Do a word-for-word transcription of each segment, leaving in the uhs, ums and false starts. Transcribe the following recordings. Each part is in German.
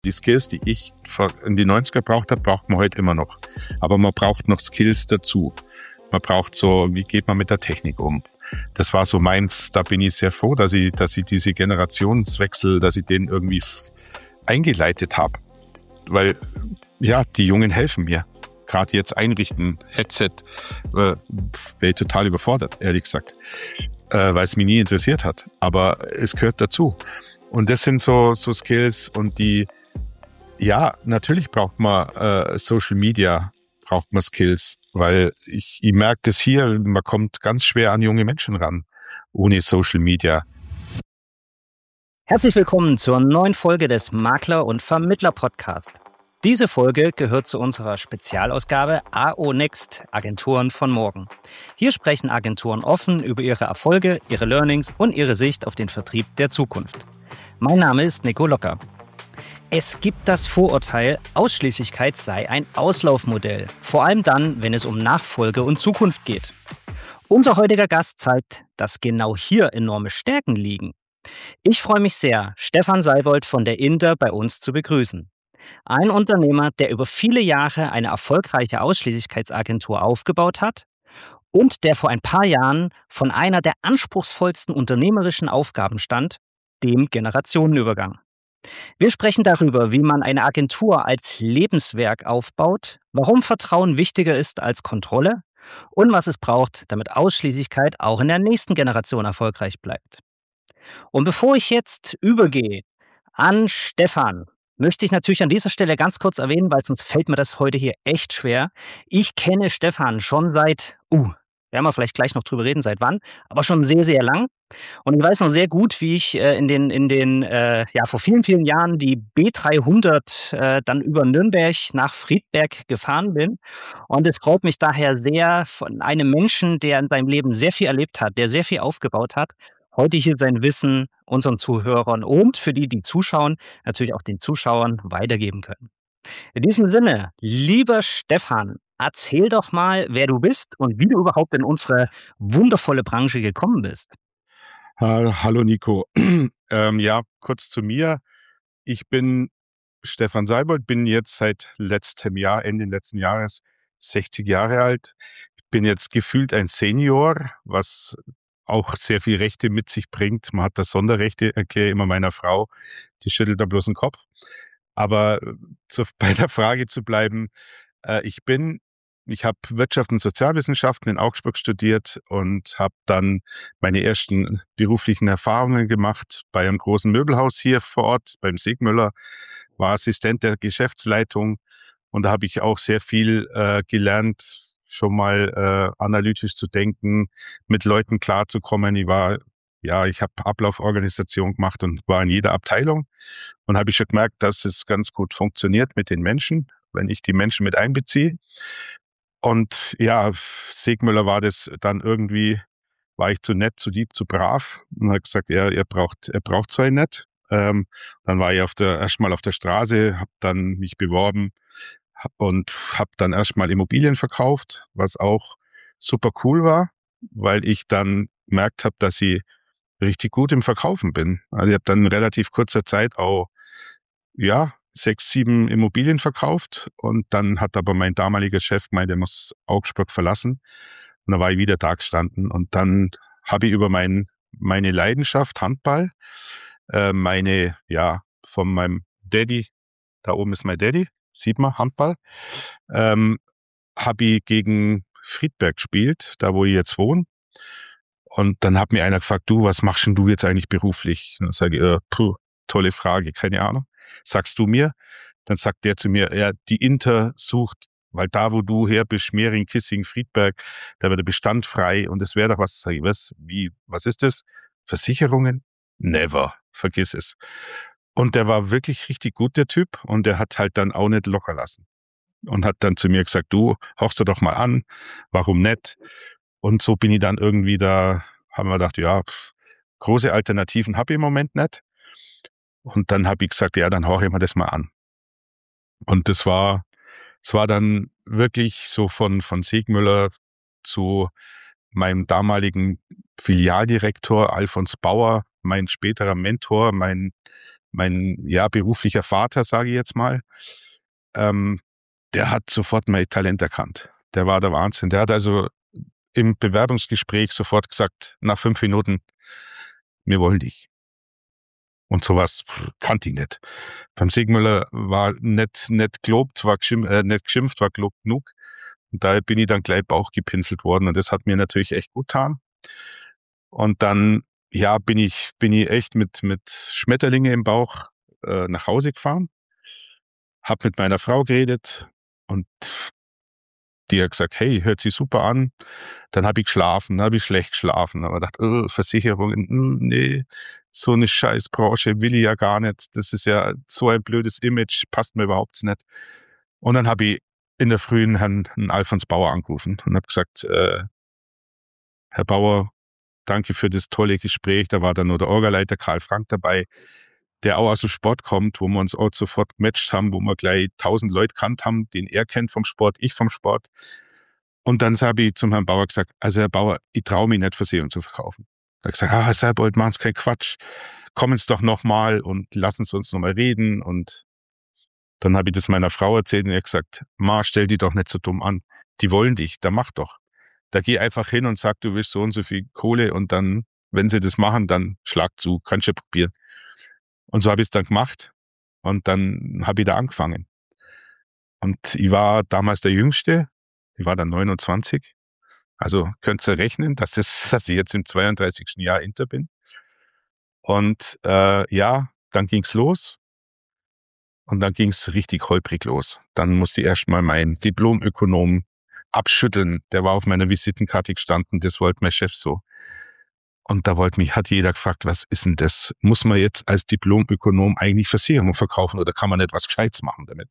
die Skills, die ich in die neunziger braucht habe, braucht man heute immer noch. Aber man braucht noch Skills dazu. Man braucht so, wie geht man mit der Technik um? Das war so meins, da bin ich sehr froh, dass ich, dass ich diese Generationswechsel, dass ich den irgendwie f- eingeleitet habe. Weil, ja, die Jungen helfen mir. Gerade jetzt einrichten, Headset, äh, wäre ich total überfordert, ehrlich gesagt. Äh, weil es mich nie interessiert hat. Aber es gehört dazu. Und das sind so, so Skills und die, ja, natürlich braucht man äh, Social Media, braucht man Skills, weil ich, ich merke das hier, man kommt ganz schwer an junge Menschen ran, ohne Social Media. Herzlich willkommen zur neuen Folge des Makler- und Vermittler-Podcast. Diese Folge gehört zu unserer Spezialausgabe A O Next, Agenturen von morgen. Hier sprechen Agenturen offen über ihre Erfolge, ihre Learnings und ihre Sicht auf den Vertrieb der Zukunft. Mein Name ist Nico Locker. Es gibt das Vorurteil, Ausschließlichkeit sei ein Auslaufmodell, vor allem dann, wenn es um Nachfolge und Zukunft geht. Unser heutiger Gast zeigt, dass genau hier enorme Stärken liegen. Ich freue mich sehr, Stefan Seibold von der Inter bei uns zu begrüßen. Ein Unternehmer, der über viele Jahre eine erfolgreiche Ausschließlichkeitsagentur aufgebaut hat und der vor ein paar Jahren von einer der anspruchsvollsten unternehmerischen Aufgaben stand, dem Generationenübergang. Wir sprechen darüber, wie man eine Agentur als Lebenswerk aufbaut, warum Vertrauen wichtiger ist als Kontrolle und was es braucht, damit Ausschließlichkeit auch in der nächsten Generation erfolgreich bleibt. Und bevor ich jetzt übergehe an Stefan, möchte ich natürlich an dieser Stelle ganz kurz erwähnen, weil sonst fällt mir das heute hier echt schwer. Ich kenne Stefan schon seit, uh, werden wir vielleicht gleich noch drüber reden, seit wann, aber schon sehr, sehr lang. Und ich weiß noch sehr gut, wie ich äh, in den, in den äh, ja, vor vielen, vielen Jahren die B dreihundert äh, dann über Nürnberg nach Friedberg gefahren bin. Und es freut mich daher sehr, von einem Menschen, der in seinem Leben sehr viel erlebt hat, der sehr viel aufgebaut hat, heute hier sein Wissen unseren Zuhörern und für die, die zuschauen, natürlich auch den Zuschauern weitergeben können. In diesem Sinne, lieber Stefan, erzähl doch mal, wer du bist und wie du überhaupt in unsere wundervolle Branche gekommen bist. Hallo Nico. ähm, ja, kurz zu mir. Ich bin Stefan Seibold, bin jetzt seit letztem Jahr, Ende letzten Jahres, sechzig Jahre alt. Bin jetzt gefühlt ein Senior, was auch sehr viel Rechte mit sich bringt. Man hat da Sonderrechte, erkläre immer meiner Frau, die schüttelt da bloß den Kopf. Aber zu, bei der Frage zu bleiben, äh, ich bin, ich habe Wirtschaft und Sozialwissenschaften in Augsburg studiert und habe dann meine ersten beruflichen Erfahrungen gemacht bei einem großen Möbelhaus hier vor Ort, beim Segmüller, war Assistent der Geschäftsleitung und da habe ich auch sehr viel äh, gelernt, schon mal äh, analytisch zu denken, mit Leuten klarzukommen. Ich war, ja, ich habe Ablauforganisation gemacht und war in jeder Abteilung und habe ich schon gemerkt, dass es ganz gut funktioniert mit den Menschen, wenn ich die Menschen mit einbeziehe. Und ja, Segmüller war das dann irgendwie, war ich zu nett, zu lieb, zu brav und hat gesagt, er, er braucht, er braucht so einen nicht. Ähm, dann war ich auf der, erstmal auf der Straße, habe dann mich beworben hab, und habe dann erstmal Immobilien verkauft, was auch super cool war, weil ich dann gemerkt habe, dass ich richtig gut im Verkaufen bin. Also ich habe dann in relativ kurzer Zeit auch, ja, sechs, sieben Immobilien verkauft und dann hat aber mein damaliger Chef gemeint, er muss Augsburg verlassen und dann war ich wieder da gestanden und dann habe ich über mein, meine Leidenschaft Handball, äh, meine, ja, von meinem Daddy, da oben ist mein Daddy, sieht man, Handball, ähm, habe ich gegen Friedberg gespielt, da wo ich jetzt wohne. Und dann hat mir einer gefragt, du, was machst denn du jetzt eigentlich beruflich? Und dann sage ich, äh, puh, tolle Frage, keine Ahnung. Sagst du mir? Dann sagt der zu mir, ja, die Inter sucht, weil da, wo du her bist, Schmering, Kissing, Friedberg, da wird der Bestand frei und es wäre doch was. Sag ich, was, wie, was ist das? Versicherungen? Never, vergiss es. Und der war wirklich richtig gut, der Typ, und der hat halt dann auch nicht locker lassen. Und hat dann zu mir gesagt, du, hörst du doch mal an, warum nicht? Und so bin ich dann irgendwie da, haben wir gedacht, ja, pff, große Alternativen habe ich im Moment nicht. Und dann habe ich gesagt, ja, dann horche ich mir das mal an. Und das war, es war dann wirklich so von, von Segmüller zu meinem damaligen Filialdirektor Alfons Bauer, mein späterer Mentor, mein, mein ja beruflicher Vater, sage ich jetzt mal, ähm, der hat sofort mein Talent erkannt. Der war der Wahnsinn. Der hat also im Bewerbungsgespräch sofort gesagt, nach fünf Minuten, wir wollen dich. Und sowas pff, kannte ich nicht. Beim Siegmüller war nicht, nicht gelobt, war geschimpft, äh, nicht geschimpft, war gelobt genug. Und da bin ich dann gleich Bauch gepinselt worden und das hat mir natürlich echt gut getan. Und dann, ja, bin ich, bin ich echt mit, mit Schmetterlinge im Bauch äh, nach Hause gefahren, hab mit meiner Frau geredet und die hat gesagt, hey, hört sich super an. Dann habe ich geschlafen, dann habe ich schlecht geschlafen. Aber gedacht, oh, Versicherungen, mm, nee, so eine Scheißbranche will ich ja gar nicht. Das ist ja so ein blödes Image, passt mir überhaupt nicht. Und dann habe ich in der Frühen Herrn, Herrn Alfons Bauer angerufen und habe gesagt, äh, Herr Bauer, danke für das tolle Gespräch. Da war dann nur der Orgaleiter Karl Frank dabei, der auch aus dem Sport kommt, wo wir uns auch sofort gematcht haben, wo wir gleich tausend Leute kannt haben, den er kennt vom Sport, ich vom Sport. Und dann habe ich zum Herrn Bauer gesagt, also Herr Bauer, ich traue mich nicht, Versicherung zu verkaufen. Er hat gesagt, ah, Herr Seibold, machen Sie keinen Quatsch. Kommen Sie doch nochmal und lassen Sie uns nochmal reden. Und dann habe ich das meiner Frau erzählt und er hat gesagt, Ma, stell die doch nicht so dumm an. Die wollen dich, da mach doch. Da geh einfach hin und sag, du willst so und so viel Kohle und dann, wenn sie das machen, dann schlag zu, kannst du probieren. Und so habe ich es dann gemacht und dann habe ich da angefangen. Und ich war damals der Jüngste, ich war dann neunundzwanzig. Also könnt ihr rechnen, dass, das, dass ich jetzt im zweiunddreißigsten Jahr Inter bin. Und äh, ja, dann ging's los. Und dann ging's richtig holprig los. Dann musste ich erstmal meinen Diplomökonom abschütteln. Der war auf meiner Visitenkarte gestanden, das wollte mein Chef so. Und da wollte mich, hat jeder gefragt, was ist denn das? Muss man jetzt als Diplomökonom eigentlich Versicherungen verkaufen oder kann man nicht was Gescheites machen damit?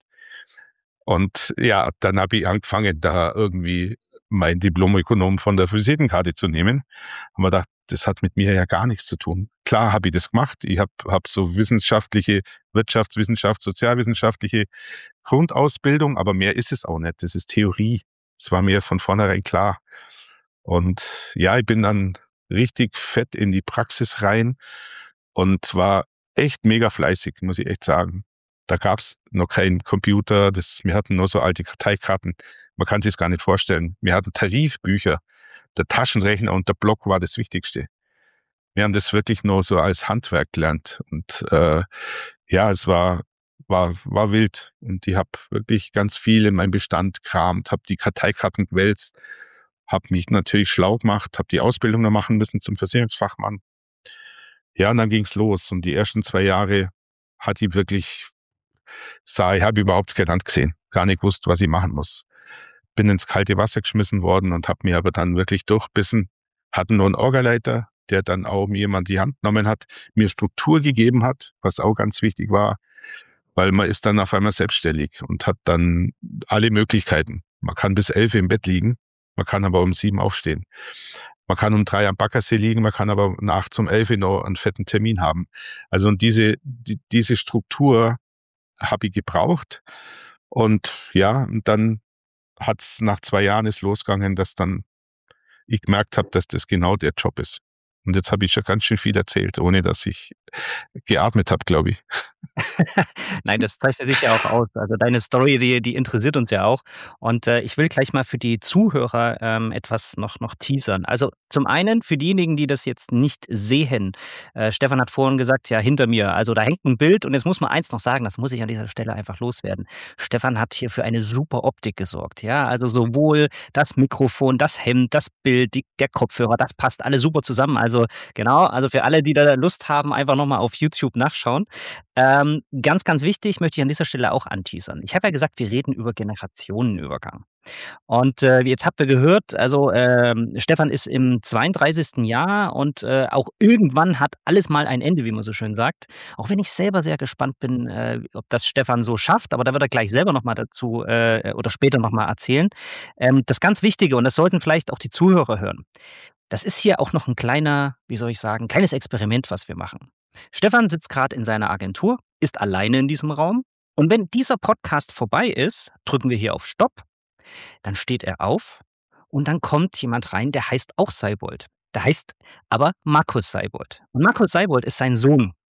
Und ja, dann habe ich angefangen, da irgendwie mein Diplomökonom von der Visitenkarte zu nehmen. Haben wir gedacht, das hat mit mir ja gar nichts zu tun. Klar habe ich das gemacht. Ich habe hab so wissenschaftliche, Wirtschaftswissenschaft, sozialwissenschaftliche Grundausbildung, aber mehr ist es auch nicht. Das ist Theorie. Das war mir von vornherein klar. Und ja, ich bin dann richtig fett in die Praxis rein und war echt mega fleißig, muss ich echt sagen. Da gab's noch keinen Computer, das, wir hatten nur so alte Karteikarten. Man kann sich es gar nicht vorstellen. Wir hatten Tarifbücher, der Taschenrechner und der Block war das Wichtigste. Wir haben das wirklich nur so als Handwerk gelernt. Und äh, ja, es war, war, war wild. Und ich habe wirklich ganz viel in meinem Bestand kramt, habe die Karteikarten gewälzt, habe mich natürlich schlau gemacht, habe die Ausbildung noch machen müssen zum Versicherungsfachmann. Ja, und dann ging's los. Und die ersten zwei Jahre hatte ich wirklich, sah, ich habe überhaupt kein Land gesehen, gar nicht gewusst, was ich machen muss. Bin ins kalte Wasser geschmissen worden und habe mir aber dann wirklich durchbissen. Hatten nur einen Orgaleiter, der dann auch mir jemand die Hand genommen hat, mir Struktur gegeben hat, was auch ganz wichtig war, weil man ist dann auf einmal selbstständig und hat dann alle Möglichkeiten. Man kann bis elf im Bett liegen, man kann aber um sieben aufstehen. Man kann um drei am Baggersee liegen, man kann aber nachts um elf noch einen fetten Termin haben. Also und diese, die, diese Struktur habe ich gebraucht. Und ja, und dann hat's nach zwei Jahren ist losgegangen, dass dann ich gemerkt habe, dass das genau der Job ist. Und jetzt habe ich schon ganz schön viel erzählt, ohne dass ich geatmet habe, glaube ich. Nein, das zeichnet dich ja auch aus. Also deine Story, die, die interessiert uns ja auch. Und äh, ich will gleich mal für die Zuhörer ähm, etwas noch, noch teasern. Also zum einen für diejenigen, die das jetzt nicht sehen. Äh, Stefan hat vorhin gesagt, ja, hinter mir. Also da hängt ein Bild und jetzt muss man eins noch sagen, das muss ich an dieser Stelle einfach loswerden. Stefan hat hier für eine super Optik gesorgt. Ja, also sowohl das Mikrofon, das Hemd, das Bild, die, der Kopfhörer, das passt alle super zusammen. Also genau, also für alle, die da Lust haben, einfach nochmal auf YouTube nachschauen. Ähm, ganz, ganz wichtig, möchte ich an dieser Stelle auch anteasern. Ich habe ja gesagt, wir reden über Generationenübergang. Und äh, jetzt habt ihr gehört, also ähm, Stefan ist im zweiunddreißigsten Jahr und äh, auch irgendwann hat alles mal ein Ende, wie man so schön sagt. Auch wenn ich selber sehr gespannt bin, äh, ob das Stefan so schafft, aber da wird er gleich selber nochmal dazu äh, oder später nochmal erzählen. Ähm, das ganz Wichtige, und das sollten vielleicht auch die Zuhörer hören, das ist hier auch noch ein kleiner, wie soll ich sagen, kleines Experiment, was wir machen. Stefan sitzt gerade in seiner Agentur, ist alleine in diesem Raum. Und wenn dieser Podcast vorbei ist, drücken wir hier auf Stopp. Dann steht er auf und dann kommt jemand rein, der heißt auch Seibold. Der heißt aber Markus Seibold. Und Markus Seibold ist sein Sohn.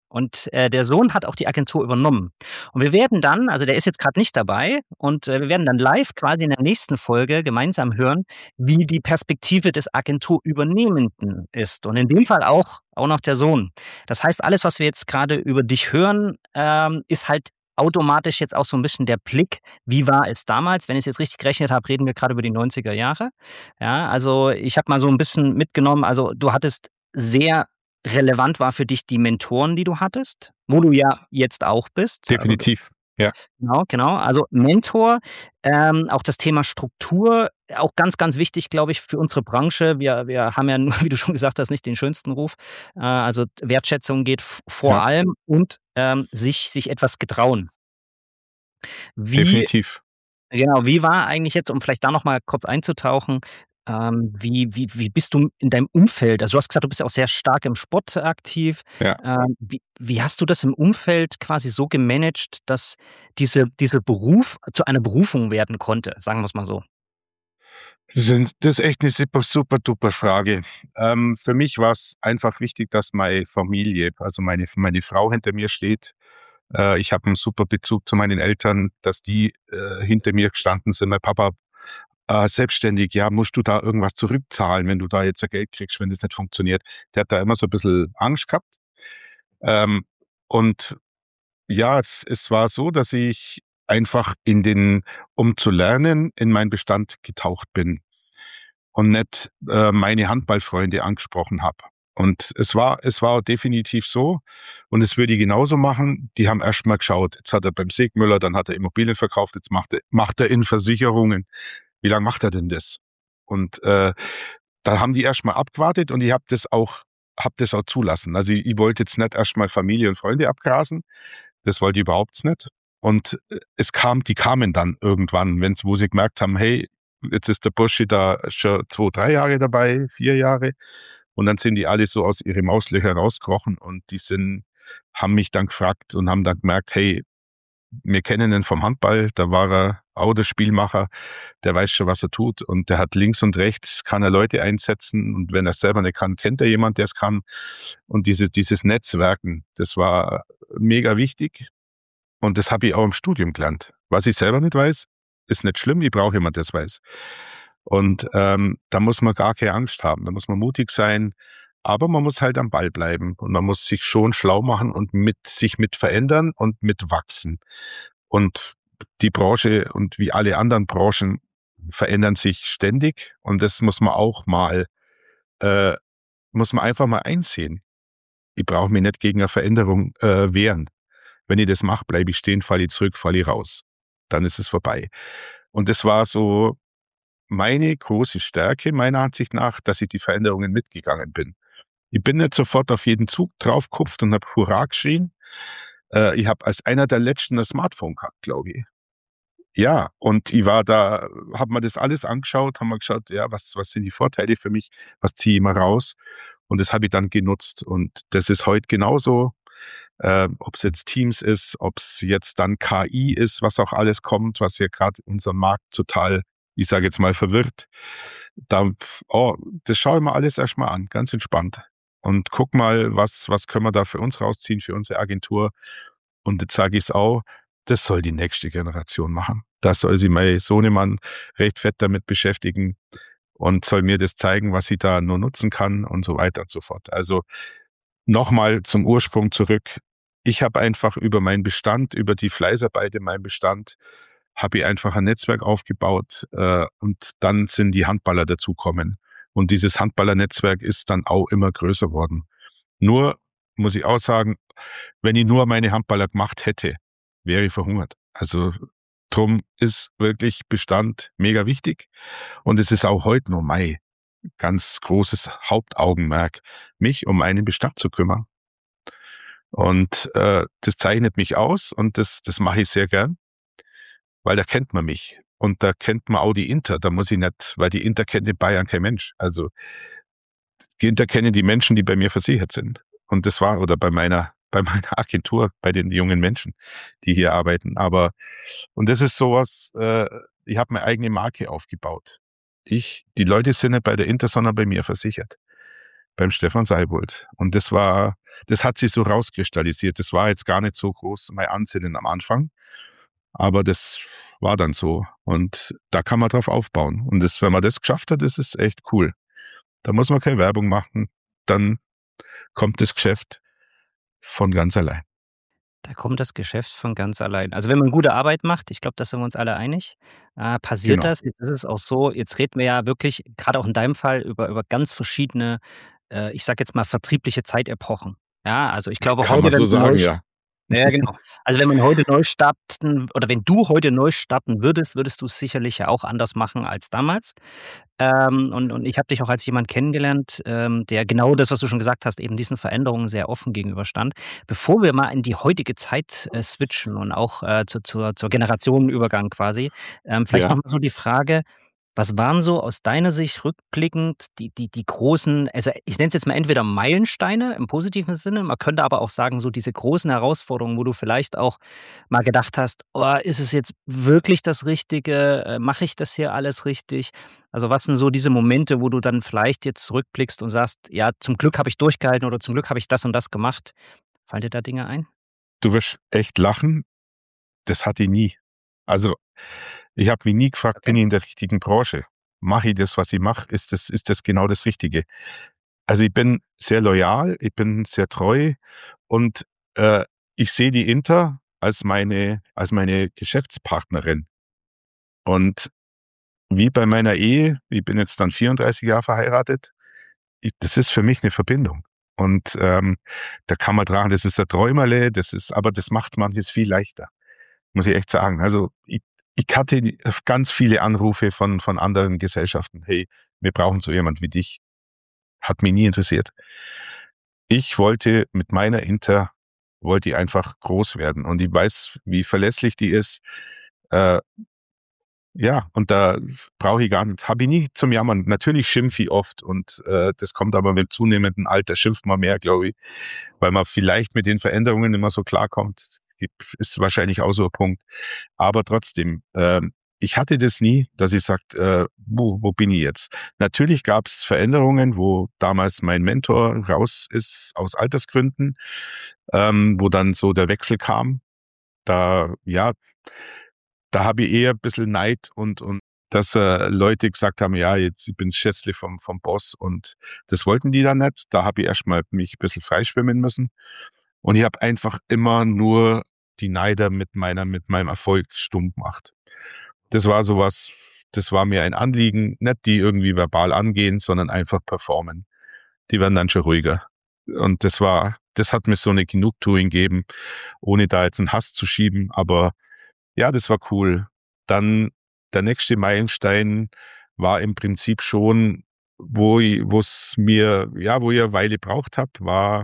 Und äh, der Sohn hat auch die Agentur übernommen. Und wir werden dann, also der ist jetzt gerade nicht dabei, und äh, wir werden dann live quasi in der nächsten Folge gemeinsam hören, wie die Perspektive des Agenturübernehmenden ist. Und in dem Fall auch, auch noch der Sohn. Das heißt, alles, was wir jetzt gerade über dich hören, ähm, ist halt automatisch jetzt auch so ein bisschen der Blick, wie war es damals? Wenn ich es jetzt richtig gerechnet habe, reden wir gerade über die neunziger Jahre. Ja, also ich habe mal so ein bisschen mitgenommen, also du hattest sehr relevant war für dich die Mentoren, die du hattest, wo du ja jetzt auch bist. Also Definitiv, ja. genau, genau. Also Mentor, ähm, auch das Thema Struktur, auch ganz, ganz wichtig, glaube ich, für unsere Branche. Wir, wir haben ja nur, wie du schon gesagt hast, nicht den schönsten Ruf. Äh, also Wertschätzung geht f- vor Ja, allem und ähm, sich, sich etwas getrauen. Wie definitiv. Genau, wie war eigentlich jetzt, um vielleicht da noch mal kurz einzutauchen, ähm, wie wie wie bist du in deinem Umfeld, also, du hast gesagt, du bist ja auch sehr stark im Sport aktiv. Ja. Ähm, wie wie hast du das im Umfeld quasi so gemanagt, dass diese dieser Beruf zu einer Berufung werden konnte, sagen wir's mal so? Sind das ist echt eine super, super duper Frage. Ähm, für mich war es einfach wichtig, dass meine Familie, also meine meine Frau hinter mir steht. Äh, ich habe einen super Bezug zu meinen Eltern, dass die, äh, hinter mir gestanden sind. Mein Papa, äh, selbstständig, ja, musst du da irgendwas zurückzahlen, wenn du da jetzt ein Geld kriegst, wenn das nicht funktioniert? Der hat da immer so ein bisschen Angst gehabt. Ähm, und ja, es es war so, dass ich einfach in den um zu lernen, in meinen Bestand getaucht bin und nicht, äh, meine Handballfreunde angesprochen habe. Und es war es war definitiv so und das würde ich genauso machen. Die haben erst mal geschaut, jetzt hat er beim Segmüller, dann hat er Immobilien verkauft, jetzt macht er macht er in Versicherungen. Wie lange macht er denn das? Und, äh, da haben die erst mal abgewartet und ich habe das auch habe das auch zulassen. Also, ich ich wollte jetzt nicht erst mal Familie und Freunde abgrasen. Das wollte ich überhaupt nicht. Und, äh, es kam die kamen dann irgendwann, wenn's wo sie gemerkt haben: „Hey, jetzt ist der Bursche da schon zwei, drei Jahre dabei, vier Jahre." Und dann sind die alle so aus ihren Mauslöchern rausgekrochen und die sind haben mich dann gefragt und haben dann gemerkt: „Hey, wir kennen ihn vom Handball, da war er auch der Spielmacher, der weiß schon, was er tut und der hat links und rechts kann er Leute einsetzen und wenn er es selber nicht kann, kennt er jemand, der es kann." Und dieses dieses Netzwerken, das war mega wichtig und das habe ich auch im Studium gelernt. Was ich selber nicht weiß, ist nicht schlimm, ich brauche jemand, der's weiß. Und, ähm, da muss man gar keine Angst haben, da muss man mutig sein, aber man muss halt am Ball bleiben und man muss sich schon schlau machen und mit sich mit verändern und mit wachsen. Und die Branche und wie alle anderen Branchen verändern sich ständig und das muss man auch mal äh, muss man einfach mal einsehen. Ich brauche mich nicht gegen eine Veränderung, äh, wehren. Wenn ich das mache, bleibe ich stehen, falle ich zurück, falle ich raus. Dann ist es vorbei. Und das war so meine große Stärke meiner Ansicht nach, dass ich die Veränderungen mitgegangen bin. Ich bin nicht sofort auf jeden Zug draufgekupft und habe Hurra geschrien. Äh, ich habe als einer der Letzten ein Smartphone gehabt, glaube ich. Ja, und ich war da habe mir das alles angeschaut, habe mir geschaut, ja, was was sind die Vorteile für mich, was ziehe ich mal raus? Und das habe ich dann genutzt. Und das ist heute genauso, äh, ob's jetzt Teams ist, ob's jetzt dann K I ist, was auch alles kommt, was ja gerade unseren Markt total, ich sage jetzt mal, verwirrt. Da oh, das schaue ich mir alles erst mal an, ganz entspannt. Und guck mal, was was können wir da für uns rausziehen, für unsere Agentur. Und jetzt sage ich's auch, das soll die nächste Generation machen. Da soll sich mein Sohnemann recht fett damit beschäftigen und soll mir das zeigen, was ich da nur nutzen kann und so weiter und so fort. Also nochmal zum Ursprung zurück. Ich habe einfach über meinen Bestand, über die Fleißarbeit in meinem Bestand, habe ich einfach ein Netzwerk aufgebaut äh, und dann sind die Handballer dazukommen. Und dieses Handballernetzwerk ist dann auch immer größer worden. Nur muss ich auch sagen, wenn ich nur meine Handballer gemacht hätte, wäre ich verhungert. Also drum ist wirklich Bestand mega wichtig. Und es ist auch heute noch mein ganz großes Hauptaugenmerk, mich um meinen Bestand zu kümmern. Und äh, das zeichnet mich aus und das, das mache ich sehr gern, weil da kennt man mich. Und da kennt man auch die Inter. Da muss ich nicht, weil die Inter kennt in Bayern kein Mensch. Also die Inter kennen die Menschen, die bei mir versichert sind. Und das war, oder bei meiner, bei meiner Agentur, bei den jungen Menschen, die hier arbeiten. Aber, und das ist sowas, äh, ich habe meine eigene Marke aufgebaut. Ich, die Leute sind nicht bei der Inter, sondern bei mir versichert. beim Stefan Seibold. Und das war, das hat sich so rauskristallisiert. Das war jetzt gar nicht so groß mein Ansinnen am Anfang, aber das war dann so. Und da kann man drauf aufbauen. Und das, wenn man das geschafft hat, das ist echt cool. Da muss man keine Werbung machen. Dann kommt das Geschäft von ganz allein. Da kommt das Geschäft von ganz allein. Also, wenn man gute Arbeit macht, ich glaube, da sind wir uns alle einig, äh, passiert Genau. das. Jetzt ist es auch so, jetzt reden wir ja wirklich, gerade auch in deinem Fall, über über ganz verschiedene, äh, ich sage jetzt mal, vertriebliche Zeitepochen. Ja, also, ich glaube Kann heute, man wenn so du neu sagen, ja. Ja, ja, genau. Also, wenn man heute neu starten oder wenn du heute neu starten würdest, würdest du's sicherlich ja auch anders machen als damals. Ähm, und und ich habe dich auch als jemand kennengelernt, ähm, der genau das, was du schon gesagt hast, eben diesen Veränderungen sehr offen gegenüberstand. Bevor wir mal in die heutige Zeit, äh, switchen und auch, äh, zu zur zur Generationenübergang quasi, ähm, vielleicht noch Ja. mal so die Frage: Was waren so aus deiner Sicht rückblickend die die die großen, also, ich nenne es jetzt mal entweder Meilensteine im positiven Sinne, man könnte aber auch sagen, so diese großen Herausforderungen, wo du vielleicht auch mal gedacht hast: „Oh, ist es jetzt wirklich das Richtige? Äh, mache ich das hier alles richtig?“ Also, was sind so diese Momente, wo du dann vielleicht jetzt zurückblickst und sagst: „Ja, zum Glück habe ich durchgehalten oder zum Glück habe ich das und das gemacht.“ Fallen dir da Dinge ein? Du wirst echt lachen. Das hatte ich nie. Also, ich habe mich nie gefragt, bin Okay. ich in der richtigen Branche? Mache ich das, was ich mache? Ist das ist das genau das Richtige? Also, ich bin sehr loyal, ich bin sehr treu und, äh, ich sehe die Inter als meine als meine Geschäftspartnerin. Und wie bei meiner Ehe, ich bin jetzt dann vierunddreißig Jahre verheiratet, ich das ist für mich 'ne Verbindung. Und, ähm, da kann man dran das ist ein Träumerle, das ist aber das macht manches viel leichter, muss ich echt sagen. Also, ich ich hatte ganz viele Anrufe von von anderen Gesellschaften: „Hey, wir brauchen so jemand wie dich.“ Hat mich nie interessiert. Ich wollte mit meiner Inter wollte ich einfach groß werden und ich weiß, wie verlässlich die ist. Äh, ja, und da brauche ich gar nicht habe ich nie zum Jammern. Natürlich schimpfe ich oft und, äh, das kommt aber mit zunehmendem Alter schimpft man mehr, glaube ich, weil man vielleicht mit den Veränderungen nicht mehr so klarkommt. Gibt ist wahrscheinlich auch so 'n Punkt. Aber trotzdem, ähm, ich hatte das nie, dass ich sage, äh: „Wo wo bin ich jetzt?“ Natürlich gab's Veränderungen, wo damals mein Mentor raus ist aus Altersgründen, ähm, wo dann so der Wechsel kam. Da ja da habe ich eher bissel Neid und und dass, äh, Leute gesagt haben: „Ja, jetzt ich bin das Schätzle vom vom Boss“ und das wollten die dann nicht. Da habe ich erst mal mich bissel freischwimmen müssen. Und ich habe einfach immer nur die Neider mit meiner mit meinem Erfolg stumm gemacht. Das war so was das war mir ein Anliegen, nicht die irgendwie verbal angehen, sondern einfach performen. Die werden dann schon ruhiger. Und das war das hat mir so 'ne Genugtuung gegeben, ohne da jetzt 'n Hass zu schieben, aber ja, das war cool. Dann der nächste Meilenstein war im Prinzip schon, wo i wo's mir ja, wo ich 'ne Weile gebraucht habe, war,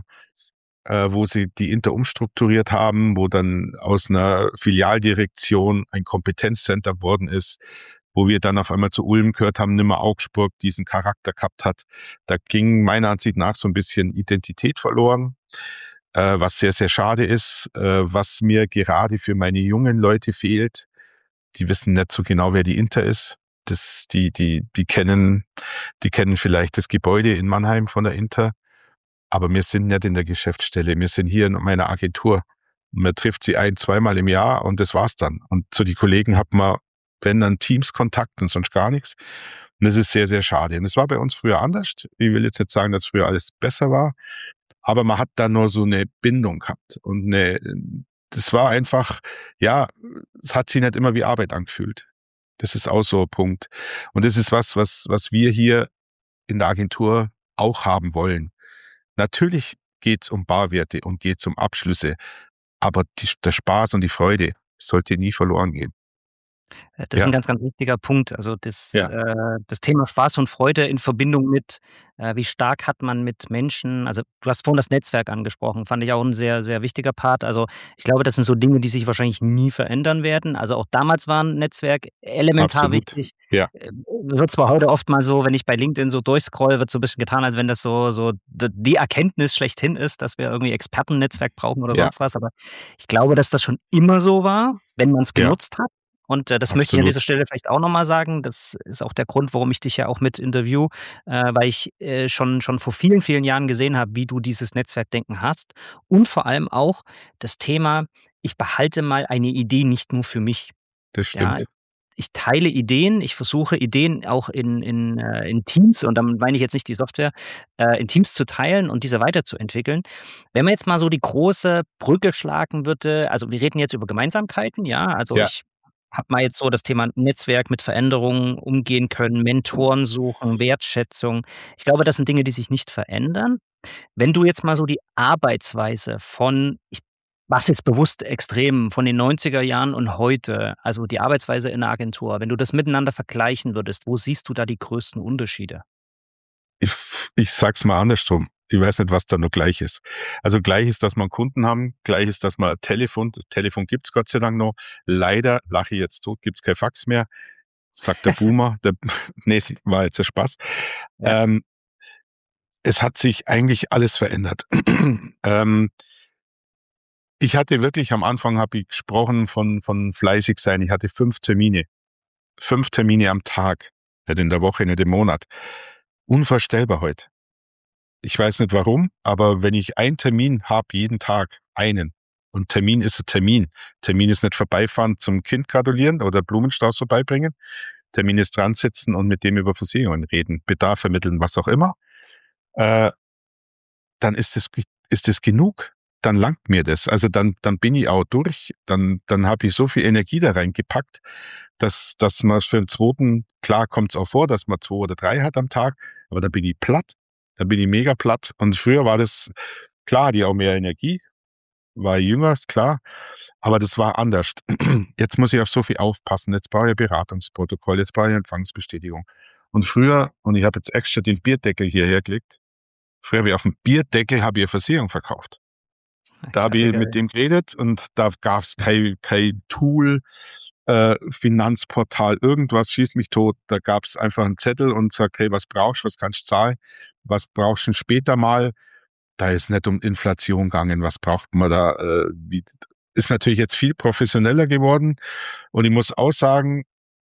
äh, wo sie die Inter umstrukturiert haben, wo dann aus 'ner Filialdirektion ein Kompetenzcenter geworden ist, wo wir dann auf einmal zu Ulm gehört haben, nicht mehr Augsburg diesen Charakter gehabt hat. Da ging meiner Ansicht nach so 'n bisschen Identität verloren, äh, was sehr, sehr schade ist, äh, was mir gerade für meine jungen Leute fehlt. Die wissen nicht so genau, wer die Inter ist. Das die die die kennen die kennen vielleicht das Gebäude in Mannheim von der Inter, aber wir sind nicht in der Geschäftsstelle. Wir sind hier in meiner Agentur. Man trifft sie ein zweimal im Jahr und das war's dann. Und zu die Kollegen hat man, wenn dann Teams-Kontakt und sonst gar nix. Und das ist sehr, sehr schade. Und das war bei uns früher anders. Ich will jetzt nicht sagen, dass früher alles besser war, aber man hat da nur so 'ne Bindung gehabt und 'ne das war einfach ja, es hat sich nicht immer wie Arbeit angefühlt. Das ist auch so 'n Punkt. Und das ist was, was was wir hier in der Agentur auch haben wollen. Natürlich geht's um Barwerte und geht's um Abschlüsse, aber die der Spaß und die Freude sollte nie verloren gehen. Äh, das ist 'n Ja. ganz, ganz wichtiger Punkt. Also, das Ja. äh, das Thema Spaß und Freude in Verbindung mit, äh, wie stark hat man mit Menschen also, du hast vorhin das Netzwerk angesprochen, fand ich auch 'n sehr, sehr wichtiger Part. Also, ich glaube, das sind so Dinge, die sich wahrscheinlich nie verändern werden. Also, auch damals war 'n Netzwerk elementar Absolut, wichtig. ja. Ähm, wird zwar heute oft mal so, wenn ich bei LinkedIn so durchscrolle, wird so 'n bisschen getan, als wenn das so so d die Erkenntnis schlechthin ist, dass wir irgendwie Expertennetzwerk brauchen oder Ja. sonst was. Aber ich glaube, dass das schon immer so war, wenn man's Ja. genutzt hat. Und äh, das möchte ich an dieser Absolut. Stelle vielleicht auch nochmal sagen. Das ist auch der Grund, warum ich dich ja auch mit interview, äh, weil ich äh, schon, schon vor vielen, vielen Jahren gesehen habe, wie du dieses Netzwerkdenken hast. Und vor allem auch das Thema, ich behalte mal eine Idee nicht nur für mich. Das Ja, stimmt. ich teile Ideen, ich versuche Ideen auch in in, äh in Teams, und damit meine ich jetzt nicht die Software, äh, in Teams zu teilen und diese weiterzuentwickeln. Wenn man jetzt mal so die große Brücke schlagen würde, also, wir reden jetzt über Gemeinsamkeiten, ja? Also, Ja. ich habe mal jetzt so das Thema Netzwerk, mit Veränderungen umgehen können, Mentoren suchen, Wertschätzung. Ich glaube, das sind Dinge, die sich nicht verändern. Wenn du jetzt mal so die Arbeitsweise von, ich mach's jetzt bewusst extrem, von den neunziger Jahren und heute, also die Arbeitsweise in 'ner Agentur, wenn du das miteinander vergleichen würdest, wo siehst du da die größten Unterschiede? Ich ich sage es mal andersrum. Ich weiß nicht, was da noch gleich ist. Also, gleich ist, dass wir 'n Kunden haben, gleich ist, dass wir ein Telefon das Telefon gibt's Gott sei Dank noch. Leider, lache ich jetzt tot, gibt's kein Fax mehr, sagt der Boomer. Der ne, war jetzt ein Spaß. Ja. Ähm, es hat sich eigentlich alles verändert. Ähm, ich hatte wirklich am Anfang habe ich gesprochen von von fleißig sein. Ich hatte fünf Termine. fünf Termine am Tag, nicht in der Woche, nicht im Monat. Unvorstellbar heute. Ich weiß nicht warum, aber wenn ich einen Termin habe, jeden Tag, einen, und Termin ist ein Termin. Termin ist nicht vorbeifahren zum Kind gratulieren oder Blumenstrauß vorbeibringen. Termin ist dran sitzen und mit dem über Versicherungen reden, Bedarf vermitteln, was auch immer. Äh, dann ist es g ist es genug. Dann langt mir das. Also, dann dann bin ich auch durch. Dann dann habe ich so viel Energie da reingepackt, dass dass man für 'n zweiten klar kommt's auch vor, dass man zwei oder drei hat am Tag, aber dann bin ich platt. Dann bin ich mega platt. Und früher war das klar, hatte ich auch mehr Energie, war jünger, ist klar, aber das war anders. Jetzt muss ich auf so viel aufpassen. Jetzt brauche ich ein Beratungsprotokoll, jetzt brauche ich 'ne Empfangsbestätigung. Und früher und ich habe jetzt extra den Bierdeckel hierher gelegt. Früher habe ich aufm Bierdeckel habe ich 'ne Versicherung verkauft. Da habe ich Klassiker, mit ja. dem geredet und da gab's kein kein Tool, äh, Finanzportal, irgendwas, schieß mich tot. Da gab's einfach 'n Zettel und sagt: „Hey, was brauchst du? Was kannst zahlen? Was brauchst 'n später mal?“ Da ist nicht um Inflation gegangen. Was braucht man da, äh, wie ist natürlich jetzt viel professioneller geworden. Und ich muss auch sagen,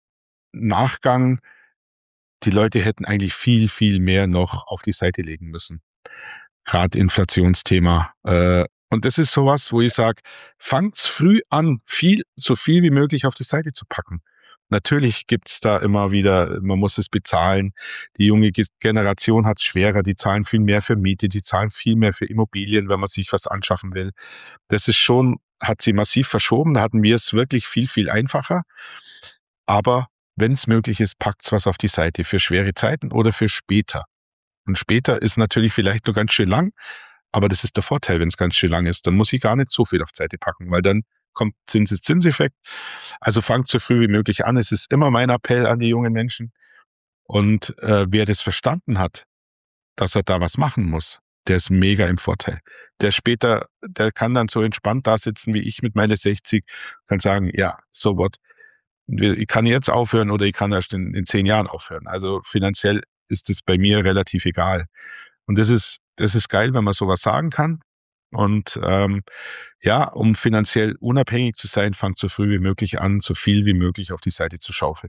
Nachgang, die Leute hätten eigentlich viel, viel mehr noch auf die Seite legen müssen. Grad Inflationsthema. Äh, und das ist so was, wo ich sage: „Fangt's früh an, viel so viel wie möglich auf die Seite zu packen.“ Natürlich gibt's da immer wieder man muss es bezahlen. Die junge Ge Generation hat's schwerer, die zahlen viel mehr für Miete, die zahlen viel mehr für Immobilien, wenn man sich was anschaffen will. Das ist schon hat sich massiv verschoben. Da hatten wir's wirklich viel, viel einfacher. Aber wenn's möglich ist, packt's was auf die Seite für schwere Zeiten oder für später. Und später ist natürlich vielleicht noch ganz schön lang, aber das ist der Vorteil, wenn's ganz schön lang ist. Dann muss ich gar nicht so viel auf die Seite packen, weil dann kommt Zinseszinseffekt. Also, fangt so früh wie möglich an. Es ist immer mein Appell an die jungen Menschen. Und, äh, wer das verstanden hat, dass er da was machen muss, der ist mega im Vorteil. Der später der kann dann so entspannt dasitzen wie ich mit meine sechzig, kann sagen: „Ja, so what? Ich kann jetzt aufhören oder ich kann erst in in zehn Jahren aufhören.“ Also, finanziell ist es bei mir relativ egal. Und das ist das ist geil, wenn man so was sagen kann. Und, ähm, ja, um finanziell unabhängig zu sein, fangt so früh wie möglich an, so viel wie möglich auf die Seite zu schaufeln.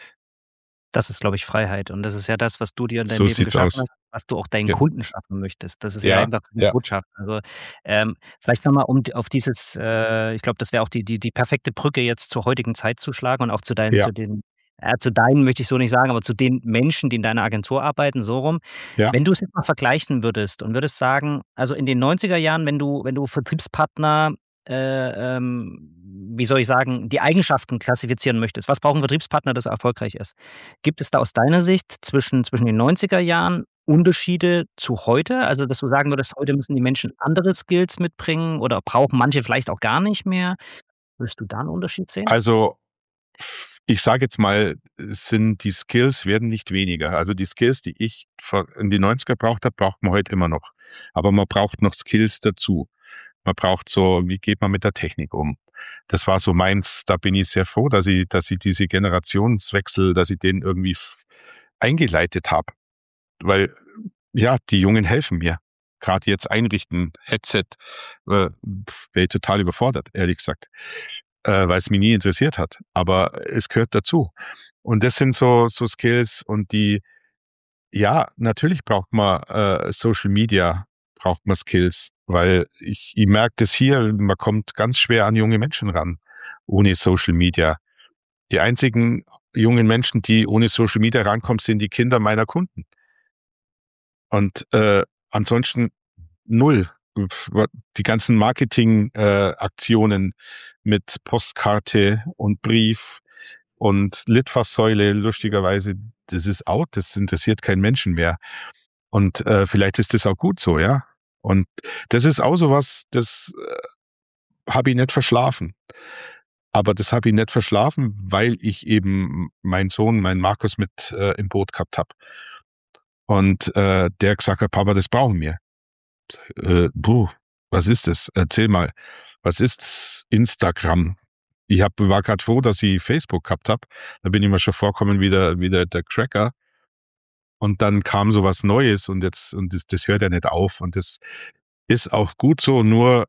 Das ist, glaube ich, Freiheit. Und das ist ja das, was du dir in deinem So Leben sieht's geschaffen aus. hast, was du auch deinen Gen Kunden schaffen möchtest. Das ist ja Ja, einfach die ja. Botschaft. Also, ähm, vielleicht noch mal, um d auf dieses äh, ich glaube, das wäre auch die die die perfekte Brücke jetzt zur heutigen Zeit zu schlagen und auch zu deinen Ja, zu den äh, zu deinen möchte ich so nicht sagen, aber zu den Menschen, die in deiner Agentur arbeiten, so rum. ja. Wenn du's jetzt mal vergleichen würdest und würdest sagen, also, in den neunziger Jahren, wenn du wenn du Vertriebspartner, äh, ähm, wie soll ich sagen, die Eigenschaften klassifizieren möchtest. Was braucht 'n Vertriebspartner, dass er erfolgreich ist? Gibt es da aus deiner Sicht zwischen zwischen den neunziger Jahren Unterschiede zu heute? Also, dass du sagen würdest, heute müssen die Menschen andere Skills mitbringen oder brauchen manche vielleicht auch gar nicht mehr. Würdest du da 'n Unterschied sehen? Also, ich sage jetzt mal, sind die Skills werden nicht weniger. Also, die Skills, die ich vor in die neunziger gebraucht habe, braucht man heute immer noch. Aber man braucht noch Skills dazu. Man braucht so wie geht man mit der Technik um? Das war so meins. Da bin ich sehr froh, dass ich dass ich diese Generationswechsel dass ich den irgendwie f eingeleitet habe. Weil, ja, die Jungen helfen mir. Grad jetzt einrichten, Headset, äh, wäre ich total überfordert, ehrlich gesagt. äh, weil es mich nie interessiert hat. Aber es gehört dazu. Und das sind so, so Skills und die, ja, natürlich braucht man äh, Social Media, braucht man Skills, weil ich, ich merke das hier, man kommt ganz schwer an junge Menschen ran, ohne Social Media. Die einzigen jungen Menschen, die ohne Social Media rankommen, sind die Kinder meiner Kunden. Und äh, ansonsten null. Die ganzen Marketing-Aktionen äh, mit Postkarte und Brief und Litfaßsäule, lustigerweise, das ist out, das interessiert keinen Menschen mehr. Und äh, vielleicht ist das auch gut so, ja. Und das ist auch sowas, das äh, habe ich nicht verschlafen. Aber das habe ich nicht verschlafen, weil ich eben meinen Sohn, meinen Markus mit äh, im Boot gehabt habe. Und äh, der gesagt hat, Papa, das brauchen wir. Äh, puh, was ist das? Erzähl mal. Was ist Instagram? Ich hab, war gerade froh, dass ich Facebook gehabt habe. Da bin ich mir schon vorkommen wie der, wie der, der Cracker. Und dann kam so was Neues und jetzt, und das, das hört ja nicht auf. Und das ist auch gut so, nur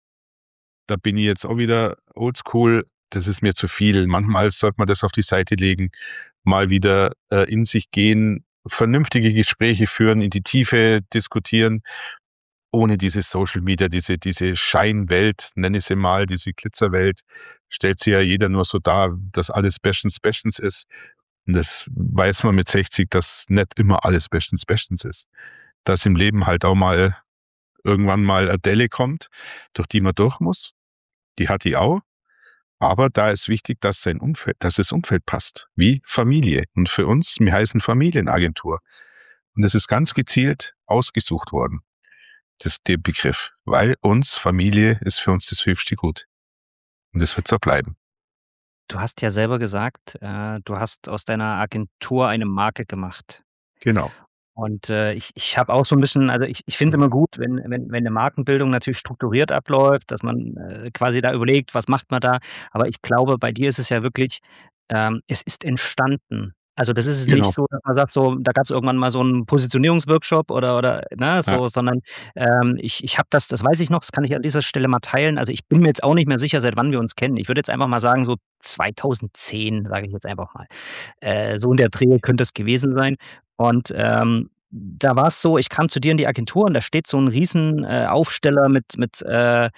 da bin ich jetzt auch wieder oldschool. Das ist mir zu viel. Manchmal sollte man das auf die Seite legen, mal wieder äh, in sich gehen, vernünftige Gespräche führen, in die Tiefe diskutieren, ohne diese Social Media, diese, diese Scheinwelt, nenne ich sie mal, diese Glitzerwelt, stellt sie ja jeder nur so dar, dass alles bestens bestens ist. Und das weiß man mit sechzig, dass nicht immer alles bestens bestens ist. Dass im Leben halt auch mal irgendwann mal eine Delle kommt, durch die man durch muss. Die hat die auch. Aber da ist wichtig, dass sein Umfeld, dass das Umfeld passt. Wie Familie. Und für uns, wir heißen Familienagentur. Und das ist ganz gezielt ausgesucht worden, das, der Begriff. Weil uns, Familie, ist für uns das höchste Gut. Und das wird so bleiben. Du hast ja selber gesagt, äh, du hast aus deiner Agentur eine Marke gemacht. Genau. Und äh, ich, ich habe auch so ein bisschen, also ich, ich finde es immer gut, wenn, wenn, wenn eine Markenbildung natürlich strukturiert abläuft, dass man äh, quasi da überlegt, was macht man da. Aber ich glaube, bei dir ist es ja wirklich, ähm, es ist entstanden. Also das ist es nicht Genau. so, dass man sagt, so, da gab es irgendwann mal so einen Positionierungsworkshop oder, oder ne, so, Ja. sondern ähm, ich, ich habe das, das weiß ich noch, das kann ich an dieser Stelle mal teilen. Also ich bin mir jetzt auch nicht mehr sicher, seit wann wir uns kennen. Ich würde jetzt einfach mal sagen, so zweitausendzehn, sage ich jetzt einfach mal. Äh, so in der Dreh könnte es gewesen sein. Und ähm, da war es so, ich kam zu dir in die Agentur und da steht so ein riesen äh, Aufsteller mit, mit äh,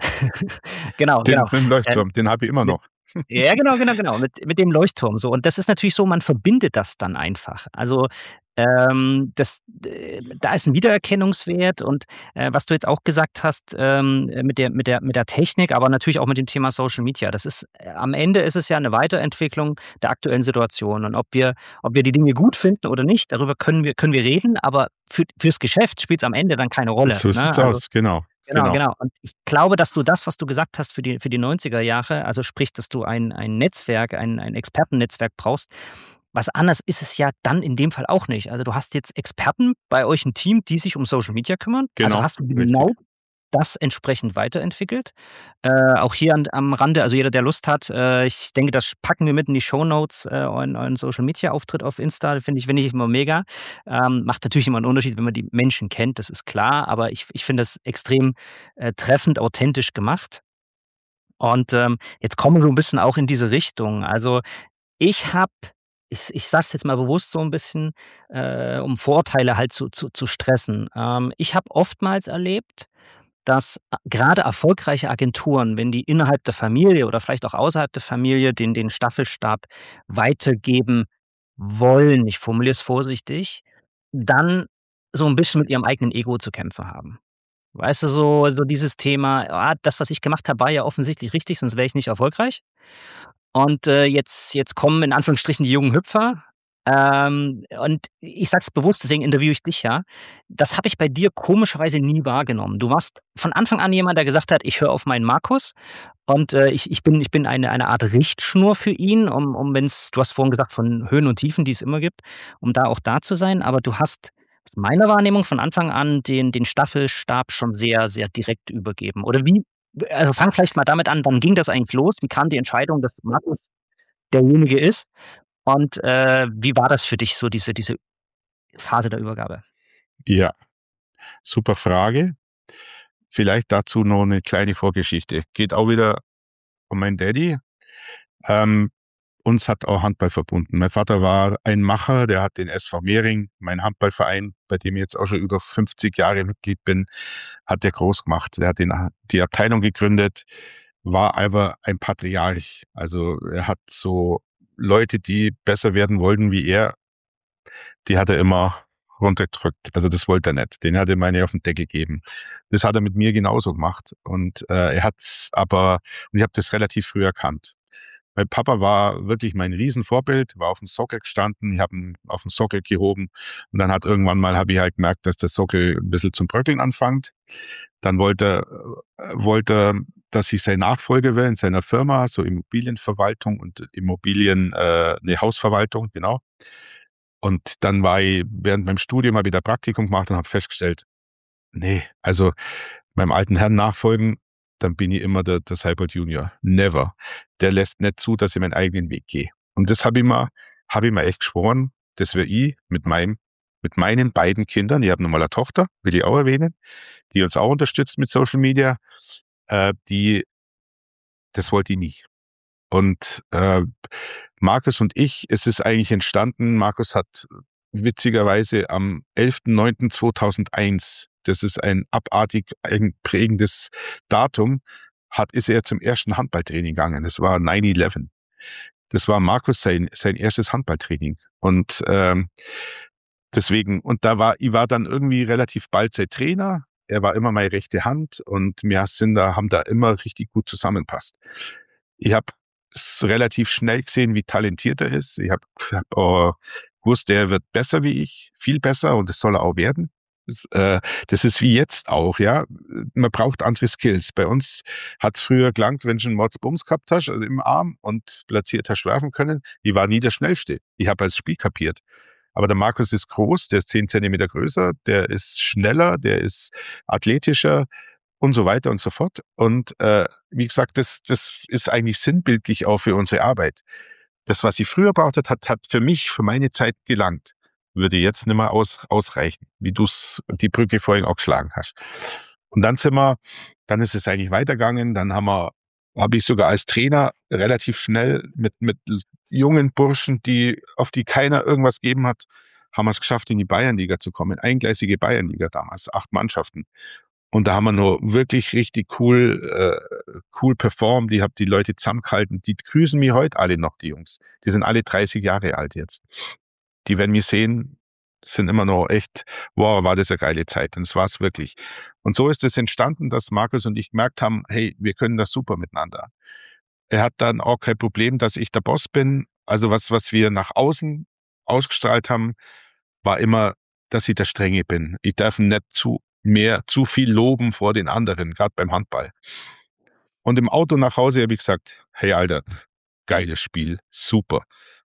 genau, Den genau. mit dem Äh, Leuchtturm, den habe ich immer mit, noch. ja, genau, genau, genau, mit, mit dem Leuchtturm so. Und das ist natürlich so, man verbindet das dann einfach. Also ähm, das, äh, da ist ein Wiedererkennungswert und äh, was du jetzt auch gesagt hast ähm, mit der, mit der, mit der Technik, aber natürlich auch mit dem Thema Social Media. Das ist, äh, am Ende ist es ja eine Weiterentwicklung der aktuellen Situation. Und ob wir, ob wir die Dinge gut finden oder nicht, darüber können wir, können wir reden, aber für, fürs Geschäft spielt es am Ende dann keine Rolle. So Ne? sieht's Also aus, genau. genau, Genau. genau. Und ich glaube, dass du das, was du gesagt hast für die, für die neunziger Jahre, also sprich, dass du ein, ein Netzwerk, ein, ein Expertennetzwerk brauchst. Was anderes ist es ja dann in dem Fall auch nicht. Also du hast jetzt Experten bei euch im Team, die sich um Social Media kümmern. Also Genau, hast du genau richtig. das entsprechend weiterentwickelt. Äh, auch hier an, am Rande, also jeder, der Lust hat, äh, ich denke, das packen wir mit in die Shownotes, äh, euren, euren Social Media Auftritt auf Insta, finde ich, finde ich immer mega. Ähm, macht natürlich immer einen Unterschied, wenn man die Menschen kennt, das ist klar, aber ich, ich finde das extrem äh, treffend, authentisch gemacht. Und ähm, jetzt kommen wir so ein bisschen auch in diese Richtung. Also ich habe, ich, ich sage es jetzt mal bewusst so ein bisschen, äh, um Vorurteile halt zu, zu, zu stressen. Ähm, ich habe oftmals erlebt, dass a grade erfolgreiche Agenturen, wenn die innerhalb der Familie oder vielleicht auch außerhalb der Familie den den Staffelstab weitergeben wollen, ich formuliere es vorsichtig, dann so 'n bisschen mit ihrem eigenen Ego zu kämpfen haben. Weißt du, so so dieses Thema: „Ah, das, was ich gemacht habe, war ja offensichtlich richtig, sonst wäre ich nicht erfolgreich.“ Und, äh, jetzt jetzt kommen in Anführungsstrichen die jungen Hüpfer. Ähm, und ich sage es bewusst, deswegen interviewe ich dich ja. Das habe ich bei dir komischerweise nie wahrgenommen. Du warst von Anfang an jemand, der gesagt hat: „Ich höre auf meinen Markus und, äh, ich ich bin ich bin eine eine Art Richtschnur für ihn, um um wenn's“, du hast vorhin gesagt, von Höhen und Tiefen, die es immer gibt, um da auch da zu sein. Aber du hast aus meiner Wahrnehmung von Anfang an den den Staffelstab schon sehr, sehr direkt übergeben. Oder wie, also, fang vielleicht mal damit an, wann ging das eigentlich los? Wie kam die Entscheidung, dass Markus derjenige ist? Und, äh, wie war das für dich, so diese diese Phase der Übergabe? Ja, super Frage. Vielleicht dazu noch eine kleine Vorgeschichte. Geht auch wieder und mein Daddy. Ähm, uns hat auch Handball verbunden. Mein Vater war ein Macher, der hat den S V Mehring, mein Handballverein, bei dem ich jetzt auch schon über fünfzig Jahre Mitglied bin, hat der groß gemacht. Der hat den, die Abteilung gegründet, war aber ein Patriarch. Also er hat so Leute, die besser werden wollten wie er, die hat er immer runtergedrückt. Also das wollte er nicht. Den hat er meine auf den Deckel gegeben. Das hat er mit mir genauso gemacht. Und äh, er hat's aber, und ich habe das relativ früh erkannt. Mein Papa war wirklich mein Riesenvorbild, war auf dem Sockel gestanden, ich habe ihn auf den Sockel gehoben und dann hat irgendwann mal, habe ich halt gemerkt, dass der Sockel ein bisschen zum Bröckeln anfängt. Dann wollte, äh, wollte, dass ich sein Nachfolger wäre in seiner Firma, so Immobilienverwaltung und Immobilien, äh, eine Hausverwaltung, genau. Und dann war ich, während meinem Studium habe ich da Praktikum gemacht und habe festgestellt, nee, also meinem alten Herrn nachfolgen, dann bin ich immer der, der Seibold Junior. Never. Der lässt nicht zu, dass ich meinen eigenen Weg gehe. Und das habe ich mir, habe ich mir echt geschworen, das wäre ich mit meinem, mit meinen beiden Kindern. Ich habe nochmal eine Tochter, will ich auch erwähnen, die uns auch unterstützt mit Social Media. Äh, die, das wollte ich nie. Und äh, Markus und ich, es ist eigentlich entstanden, Markus hat witzigerweise am elften neunten zweitausendeins, das ist ein abartig ein prägendes Datum, hat, ist er zum ersten Handballtraining gegangen. Das war nine eleven. Das war Markus sein, sein erstes Handballtraining. Und ähm, deswegen, und da war, ich war dann irgendwie relativ bald sein Trainer. Er war immer meine rechte Hand und wir sind da, haben da immer richtig gut zusammenpasst. Ich habe es relativ schnell gesehen, wie talentiert er ist. Ich habe hab auch gewusst, der wird besser wie ich, viel besser und das soll er auch werden. Äh, das ist wie jetzt auch, ja. Man braucht andere Skills. Bei uns hat's früher gelangt, wenn du einen Mordsbums gehabt hast, also im Arm und platziert hast werfen können. Ich war nie der Schnellste. Ich habe das Spiel kapiert. Aber der Markus ist groß, der ist zehn Zentimeter größer, der ist schneller, der ist athletischer und so weiter und so fort. Und äh, wie gesagt, das, das ist eigentlich sinnbildlich auch für unsere Arbeit. Das, was ich früher braucht hat, hat, hat für mich, für meine Zeit gelangt. Würde jetzt nicht mehr aus, ausreichen, wie du es die Brücke vorhin auch geschlagen hast. Und dann sind wir, dann ist es eigentlich weitergegangen. Dann haben wir, habe ich sogar als Trainer relativ schnell mit mit jungen Burschen, die auf die keiner irgendwas gegeben hat, haben wir es geschafft, in die Bayernliga zu kommen. Eingleisige Bayernliga damals, acht Mannschaften. Und da haben wir nur wirklich richtig cool, äh, cool performt. Ich habe die Leute zusammengehalten. Die grüßen mich heute alle noch, die Jungs. Die sind alle dreißig Jahre alt jetzt. Die, wenn mich sehen, sind immer noch echt, wow, war das eine geile Zeit. Und es war es wirklich. Und so ist es entstanden, dass Markus und ich gemerkt haben, hey, wir können das super miteinander. Er hat dann auch kein Problem, dass ich der Boss bin. Also was, was wir nach außen ausgestrahlt haben, war immer, dass ich der Strenge bin. Ich darf nicht zu mehr, zu viel loben vor den anderen, gerade beim Handball. Und im Auto nach Hause habe ich gesagt, hey Alter, geiles Spiel, super.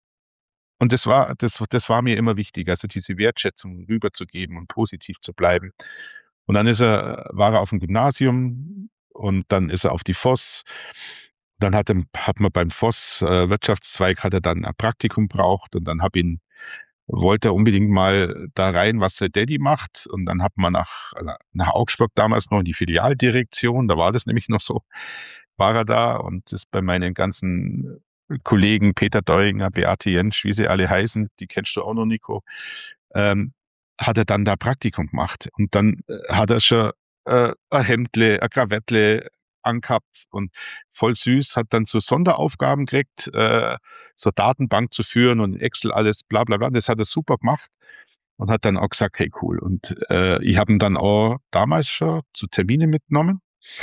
Und das war, das, das war mir immer wichtig, also diese Wertschätzung rüberzugeben und positiv zu bleiben. Und dann ist er, war er auf dem Gymnasium und dann ist er auf die Voss. Dann hat, er, hat man beim Voss äh, Wirtschaftszweig hat er dann ein Praktikum braucht und dann hab ihn, wollte er unbedingt mal da rein, was der Daddy macht. Und dann hat man nach, nach Augsburg damals noch in die Filialdirektion, da war das nämlich noch so, war er da und ist bei meinen ganzen Kollegen Peter Deuinger, Beate Jentsch, wie sie alle heißen, die kennst du auch noch, Nico, ähm, hat er dann da Praktikum gemacht. Und dann äh, hat er schon äh, ein Hemdle, ein Krawettle angehabt und voll süß, hat dann so Sonderaufgaben gekriegt, äh, so Datenbank zu führen und Excel alles, bla bla bla. Das hat er super gemacht und hat dann auch gesagt, hey cool. Und äh, ich habe ihn dann auch damals schon zu Terminen mitgenommen.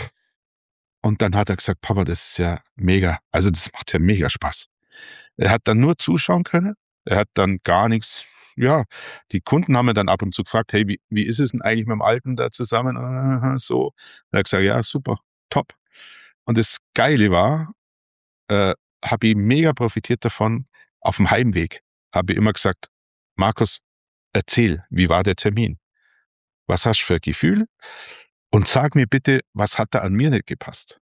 Und dann hat er gesagt, Papa, das ist ja mega. Also das macht ja mega Spaß. Er hat dann nur zuschauen können. Er hat dann gar nichts, ja, die Kunden haben mir dann ab und zu gefragt, hey, wie, wie ist es denn eigentlich mit dem Alten da zusammen? Aha, so. Er hat gesagt, ja, super, top. Und das Geile war, äh, habe ich mega profitiert davon. Auf dem Heimweg habe ich immer gesagt, Markus, erzähl, wie war der Termin? Was hast du für ein Gefühl? Und sag mir bitte, was hat da an mir nicht gepasst?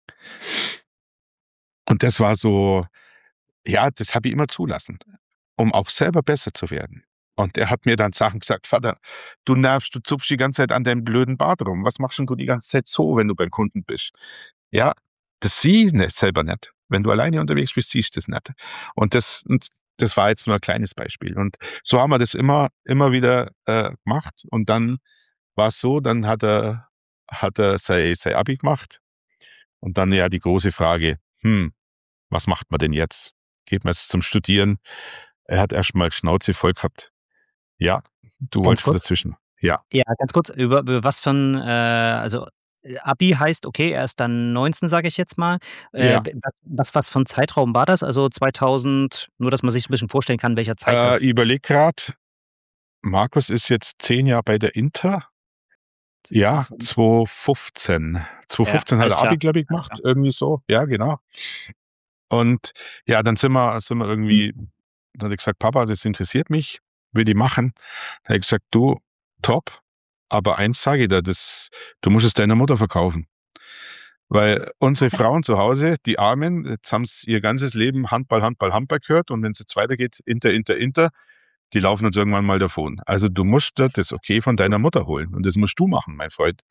Und das war so, ja, das habe ich immer zulassen, um auch selber besser zu werden. Und er hat mir dann Sachen gesagt, Vater, du nervst, du zupfst die ganze Zeit an deinem blöden Bart rum. Was machst denn du die ganze Zeit so, wenn du beim Kunden bist? Ja, das siehst du selber nicht. Wenn du alleine unterwegs bist, siehst du das nicht. Und das, und das war jetzt nur ein kleines Beispiel. Und so haben wir das immer, immer wieder äh, gemacht. Und dann war es so, dann hat er, hat er sein, sein Abi gemacht. Und dann ja die große Frage, hm, was macht man denn jetzt? Geht man jetzt zum Studieren? Er hat erstmal Schnauze voll gehabt. Ja, du Ganz wolltest kurz. dazwischen. Ja. Ja, ganz kurz, über, über was für ein, äh, also Abi heißt, okay, er ist dann neunzehn, sage ich jetzt mal. Äh, Ja. was, was für ein Zeitraum war das? Also zweitausend, nur dass man sich ein bisschen vorstellen kann, welcher Zeit Äh, das. ich überleg grad, Markus ist jetzt zehn Jahre bei der Inter. Ja, zweitausendfünfzehn. zweitausendfünfzehn Ja, hat alles er Abi, klar. glaube ich, Alles gemacht. klar. Irgendwie so. Ja, genau. Und ja, dann sind wir, sind wir irgendwie, dann hat er gesagt, Papa, das interessiert mich, will ich machen. Dann habe ich gesagt, du, top, aber eins sage ich dir, das, du musst es deiner Mutter verkaufen. Weil unsere Frauen zu Hause, die Armen, jetzt haben sie ihr ganzes Leben Handball, Handball, Handball gehört und wenn es jetzt weitergeht, Inter, Inter, Inter, die laufen uns irgendwann mal davon. Also du musst dir das Okay von deiner Mutter holen und das musst du machen, mein Freund.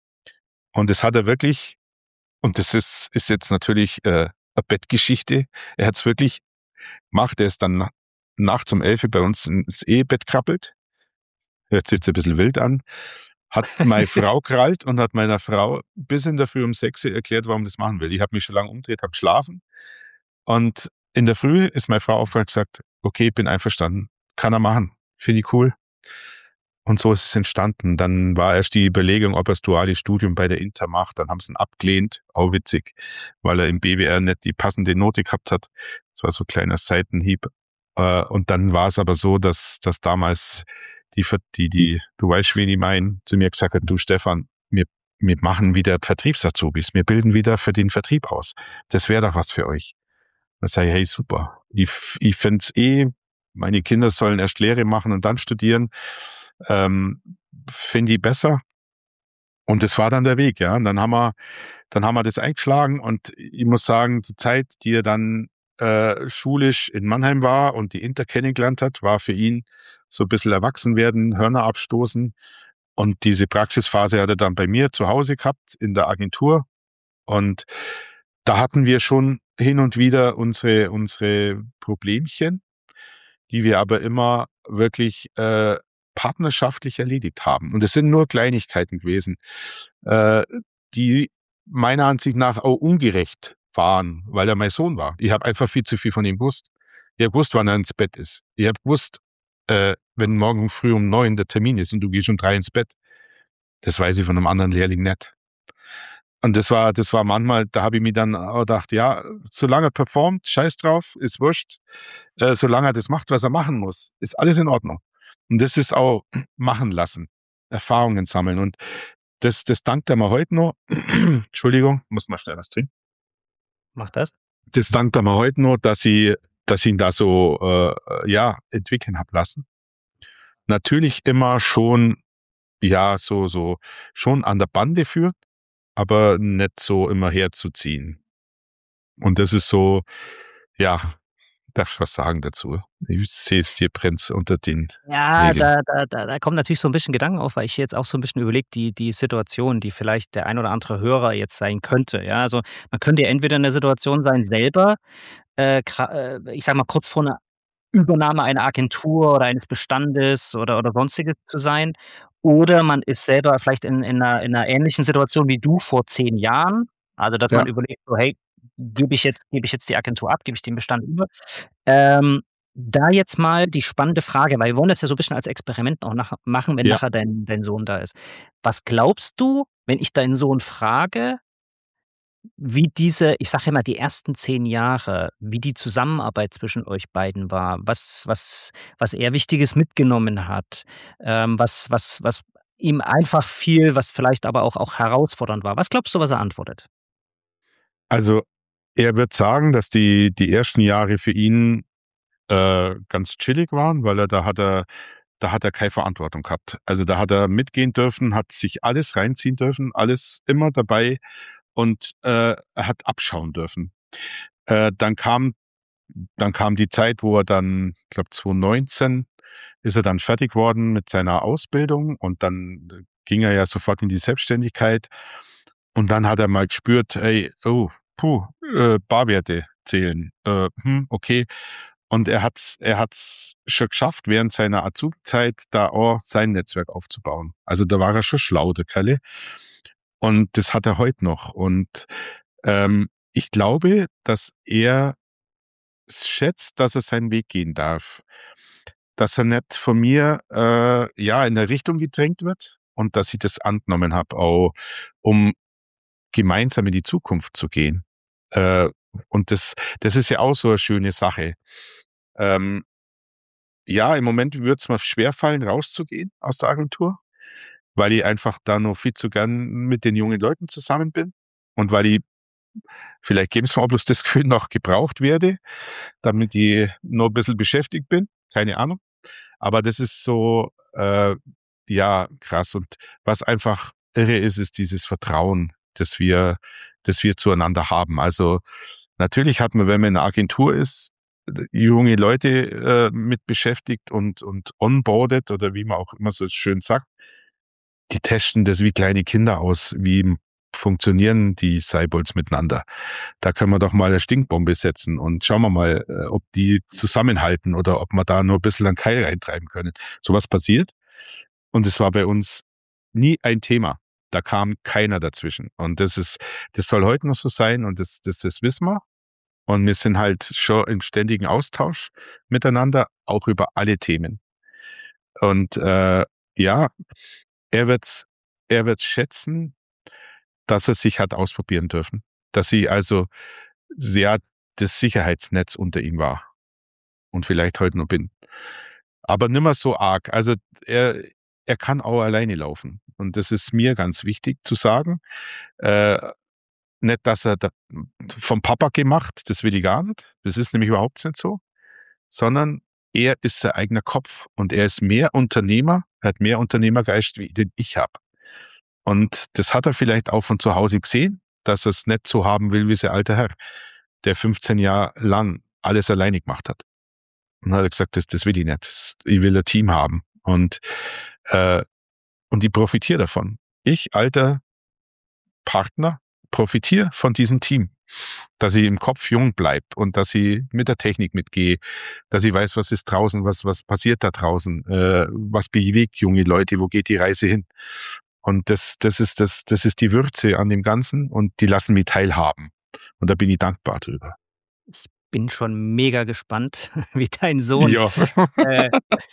Und das hat er wirklich, und das ist, ist jetzt natürlich äh, eine Bettgeschichte, er hat es wirklich gemacht, er ist dann nachts um elf bei uns ins Ehebett krabbelt, hört sich jetzt ein bisschen wild an, hat meine Frau krallt und hat meiner Frau bis in der Früh um sechs erklärt, warum das machen will. Ich habe mich schon lange umgedreht, habe geschlafen und in der Früh ist meine Frau aufgewacht und gesagt, okay, bin einverstanden, kann er machen, finde ich cool. Und so ist es entstanden. Dann war erst die Überlegung, ob er das duale Studium bei der Inter macht. Dann haben sie ihn abgelehnt, auch witzig, weil er im B W R nicht die passende Note gehabt hat. Das war so ein kleiner Seitenhieb. Und dann war es aber so, dass, dass damals die, die, die, du weißt, wen ich meine, zu mir gesagt hat, du Stefan, wir, wir machen wieder Vertriebsazubis. Wir bilden wieder für den Vertrieb aus. Das wäre doch was für euch. Da sage ich, hey, super. Ich, ich finde es eh, meine Kinder sollen erst Lehre machen und dann studieren. Ähm, finde ich besser. Und das war dann der Weg, ja. Und dann haben wir, dann haben wir das eingeschlagen und ich muss sagen, die Zeit, die er dann äh, schulisch in Mannheim war und die Inter kennengelernt hat, war für ihn so ein bisschen erwachsen werden, Hörner abstoßen. Und diese Praxisphase hat er dann bei mir zu Hause gehabt, in der Agentur. Und da hatten wir schon hin und wieder unsere, unsere Problemchen, die wir aber immer wirklich äh, partnerschaftlich erledigt haben. Und es sind nur Kleinigkeiten gewesen, äh, die meiner Ansicht nach auch ungerecht waren, weil er mein Sohn war. Ich habe einfach viel zu viel von ihm gewusst. Ich habe gewusst, wann er ins Bett ist. Ich habe gewusst, äh, wenn morgen früh um neun der Termin ist und du gehst um drei ins Bett. Das weiß ich von einem anderen Lehrling nicht. Und das war, das war manchmal, da habe ich mir dann auch gedacht, ja, solange er performt, scheiß drauf, ist wurscht. Äh, solange er das macht, was er machen muss, ist alles in Ordnung. Und das ist auch machen lassen, Erfahrungen sammeln. Und das, das dankt er mir heute noch. Entschuldigung, muss mal schnell was trinken. Mach das. Das dankt er mir heute noch, dass ich, dass ich ihn da so, äh, ja, entwickeln hab lassen. Natürlich immer schon, ja, so, so, schon an der Bande führt, aber nicht so immer herzuziehen. Und das ist so, ja, darf ich was sagen dazu? Ich sehe es dir brennt unter den Ja, Nägeln. da, da, da, da kommt natürlich so ein bisschen Gedanken auf, weil ich jetzt auch so ein bisschen überlege, die, die Situation, die vielleicht der ein oder andere Hörer jetzt sein könnte. Ja, also man könnte ja entweder in der Situation sein, selber, äh, äh, ich sag mal, kurz vor einer Übernahme einer Agentur oder eines Bestandes oder, oder sonstiges zu sein. Oder man ist selber vielleicht in, in, einer, in einer ähnlichen Situation wie du vor zehn Jahren. Also, dass Ja, man überlegt, so, hey, gebe ich jetzt, gebe ich jetzt die Agentur ab, gebe ich den Bestand über? Ähm, da jetzt mal die spannende Frage, weil wir wollen das ja so ein bisschen als Experiment auch nach, machen, wenn ja. nachher dein, dein Sohn da ist. Was glaubst du, wenn ich deinen Sohn frage, wie diese, ich sage ja mal, die ersten zehn Jahre, wie die Zusammenarbeit zwischen euch beiden war, was, was, was er Wichtiges mitgenommen hat, ähm, was, was, was ihm einfach fiel, was vielleicht aber auch, auch herausfordernd war. Was glaubst du, was er antwortet? Also er wird sagen, dass die, die ersten Jahre für ihn äh, ganz chillig waren, weil er da hat er, da hat er keine Verantwortung gehabt. Also da hat er mitgehen dürfen, hat sich alles reinziehen dürfen, alles immer dabei und äh, er hat abschauen dürfen. Äh, dann kam, dann kam die Zeit, wo er dann, ich glaube zwanzig neunzehn, ist er dann fertig worden mit seiner Ausbildung und dann ging er ja sofort in die Selbstständigkeit und dann hat er mal gespürt, hey, oh, puh, äh, Barwerte zählen. Äh, hm, okay. Und er hat's, er hat's schon geschafft, während seiner Azubi-Zeit da auch sein Netzwerk aufzubauen. Also da war er schon schlau, der Kerle. Und das hat er heute noch. Und ähm, ich glaube, dass er schätzt, dass er seinen Weg gehen darf. Dass er nicht von mir äh, ja in eine Richtung gedrängt wird und dass ich das angenommen habe, auch um gemeinsam in die Zukunft zu gehen. Äh, und das, das ist ja auch so eine schöne Sache. Ähm, ja, im Moment würde es mir schwerfallen, rauszugehen aus der Agentur, weil ich einfach da noch viel zu gern mit den jungen Leuten zusammen bin und weil ich, vielleicht geben Sie mir auch bloß das Gefühl, noch gebraucht werde, damit ich noch ein bisschen beschäftigt bin. Keine Ahnung. Aber das ist so, äh, ja, krass. Und was einfach irre ist, ist dieses Vertrauen, das wir, das wir zueinander haben. Also natürlich hat man, wenn man in einer Agentur ist, junge Leute äh, mit beschäftigt und, und onboardet oder wie man auch immer so schön sagt. Die testen das wie kleine Kinder aus, wie funktionieren die Cyborgs miteinander. Da können wir doch mal eine Stinkbombe setzen und schauen wir mal, ob die zusammenhalten oder ob wir da nur ein bisschen einen Keil reintreiben können. Sowas passiert und es war bei uns nie ein Thema. Da kam keiner dazwischen. Und das ist, das soll heute noch so sein und das, das, das wissen wir. Und wir sind halt schon im ständigen Austausch miteinander, auch über alle Themen. Und äh, ja, er wird's, er wird's schätzen, dass er sich hat ausprobieren dürfen. Dass sie also sehr das Sicherheitsnetz unter ihm war. Und vielleicht heute noch bin. Aber nimmer so arg. Also er, er kann auch alleine laufen. Und das ist mir ganz wichtig zu sagen. Äh, nicht, dass er da vom Papa gemacht, das will ich gar nicht. Das ist nämlich überhaupt nicht so. Sondern er ist sein eigener Kopf. Und er ist mehr Unternehmer, hat mehr Unternehmergeist, wie den ich habe. Und das hat er vielleicht auch von zu Hause gesehen, dass er es nicht so haben will wie sein alter Herr, der fünfzehn Jahre lang alles alleine gemacht hat. Und dann hat er gesagt, das, das will ich nicht. Ich will ein Team haben. Und, äh, und ich profitiere davon. Ich, alter Partner, profitiere von diesem Team. Dass ich im Kopf jung bleibe und dass ich mit der Technik mitgehe, dass ich weiß, was ist draußen, was, was passiert da draußen, äh, was bewegt junge Leute, wo geht die Reise hin. Und das, das ist das, das ist die Würze an dem Ganzen und die lassen mich teilhaben. Und da bin ich dankbar drüber. Ich bin schon mega gespannt, wie dein Sohn. Ja. Äh,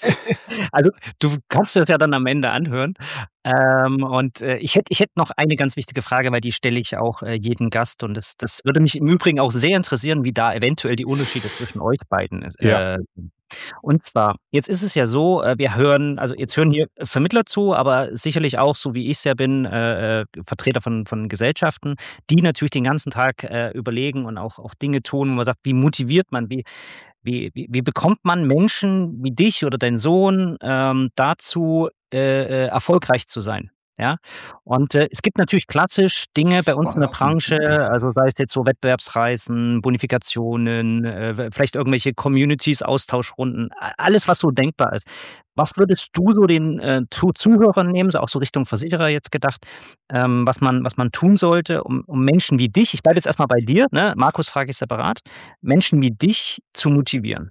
also du kannst das ja dann am Ende anhören. Ähm, und äh, ich hätte ich hätte noch eine ganz wichtige Frage, weil die stelle ich auch äh, jedem Gast und das, das würde mich im Übrigen auch sehr interessieren, wie da eventuell die Unterschiede zwischen euch beiden ist. Ja. Äh, und zwar, jetzt ist es ja so, äh, wir hören, also jetzt hören hier Vermittler zu, aber sicherlich auch, so wie ich es ja bin, äh, äh, Vertreter von, von Gesellschaften, die natürlich den ganzen Tag äh, überlegen und auch, auch Dinge tun, wo man sagt, wie motiviert man, wie, wie, wie, wie bekommt man Menschen wie dich oder deinen Sohn ähm, dazu, äh, äh, erfolgreich zu sein? Ja, und äh, es gibt natürlich klassisch Dinge bei uns in der Branche, also sei es jetzt so Wettbewerbsreisen, Bonifikationen, äh, vielleicht irgendwelche Communities, Austauschrunden, a- alles, was so denkbar ist. Was würdest du so den äh, Zu- Zuhörern nehmen, so auch so Richtung Versicherer jetzt gedacht, ähm, was man, was man tun sollte, um, um Menschen wie dich, ich bleibe jetzt erstmal bei dir, ne? Markus frage ich separat, Menschen wie dich zu motivieren?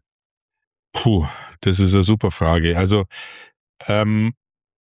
Puh, das ist eine super Frage. Also ähm,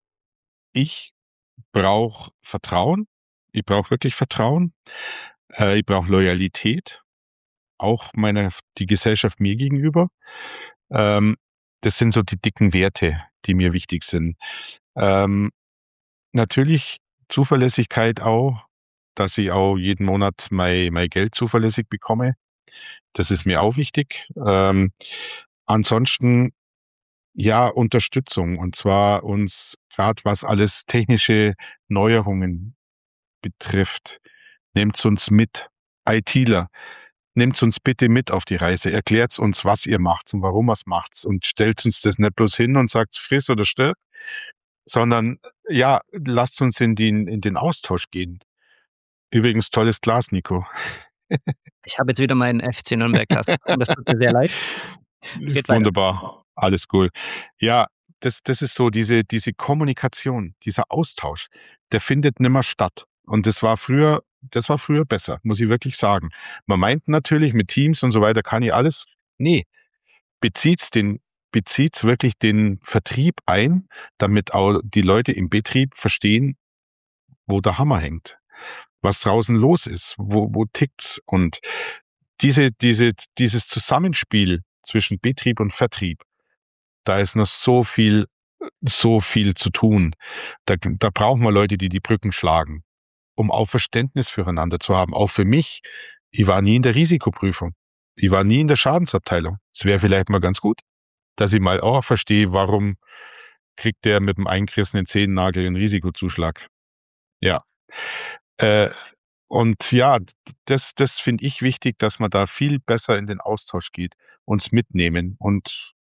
ich brauche Vertrauen. Ich brauche wirklich Vertrauen. Äh, ich brauche Loyalität, auch meiner, die Gesellschaft mir gegenüber. Ähm, das sind so die dicken Werte, die mir wichtig sind. Ähm, natürlich Zuverlässigkeit auch, dass ich auch jeden Monat mein, mein Geld zuverlässig bekomme. Das ist mir auch wichtig. Ähm, ansonsten ja, Unterstützung. Und zwar uns, gerade was alles technische Neuerungen betrifft, nehmt uns mit. ITler, nehmt uns bitte mit auf die Reise. Erklärt uns, was ihr macht und warum ihr es macht. Und stellt uns das nicht bloß hin und sagt, friss oder stirb, sondern ja, lasst uns in den, in den Austausch gehen. Übrigens, tolles Glas, Nico. Ich habe jetzt wieder meinen F C Nürnberg-Glas bekommen, das tut mir sehr leid. Geht weiter. Wunderbar, alles cool. Ja, das, das ist so, diese, diese Kommunikation, dieser Austausch, der findet nimmer statt. Und das war früher das war früher besser, muss ich wirklich sagen. Man meint natürlich, mit Teams und so weiter kann ich alles. Nee, bezieht's den, bezieht's wirklich den Vertrieb ein, damit auch die Leute im Betrieb verstehen, wo der Hammer hängt, was draußen los ist, wo, wo tickt's. Und diese, diese, dieses Zusammenspiel zwischen Betrieb und Vertrieb, da ist noch so viel, so viel zu tun. Da, da brauchen wir Leute, die die Brücken schlagen, um auch Verständnis füreinander zu haben. Auch für mich, ich war nie in der Risikoprüfung. Ich war nie in der Schadensabteilung. Es wäre vielleicht mal ganz gut, dass ich mal auch verstehe, warum kriegt der mit dem eingerissenen Zehennagel einen Risikozuschlag. Ja. Äh, und ja, das, das finde ich wichtig, dass man da viel besser in den Austausch geht, uns mitnehmen und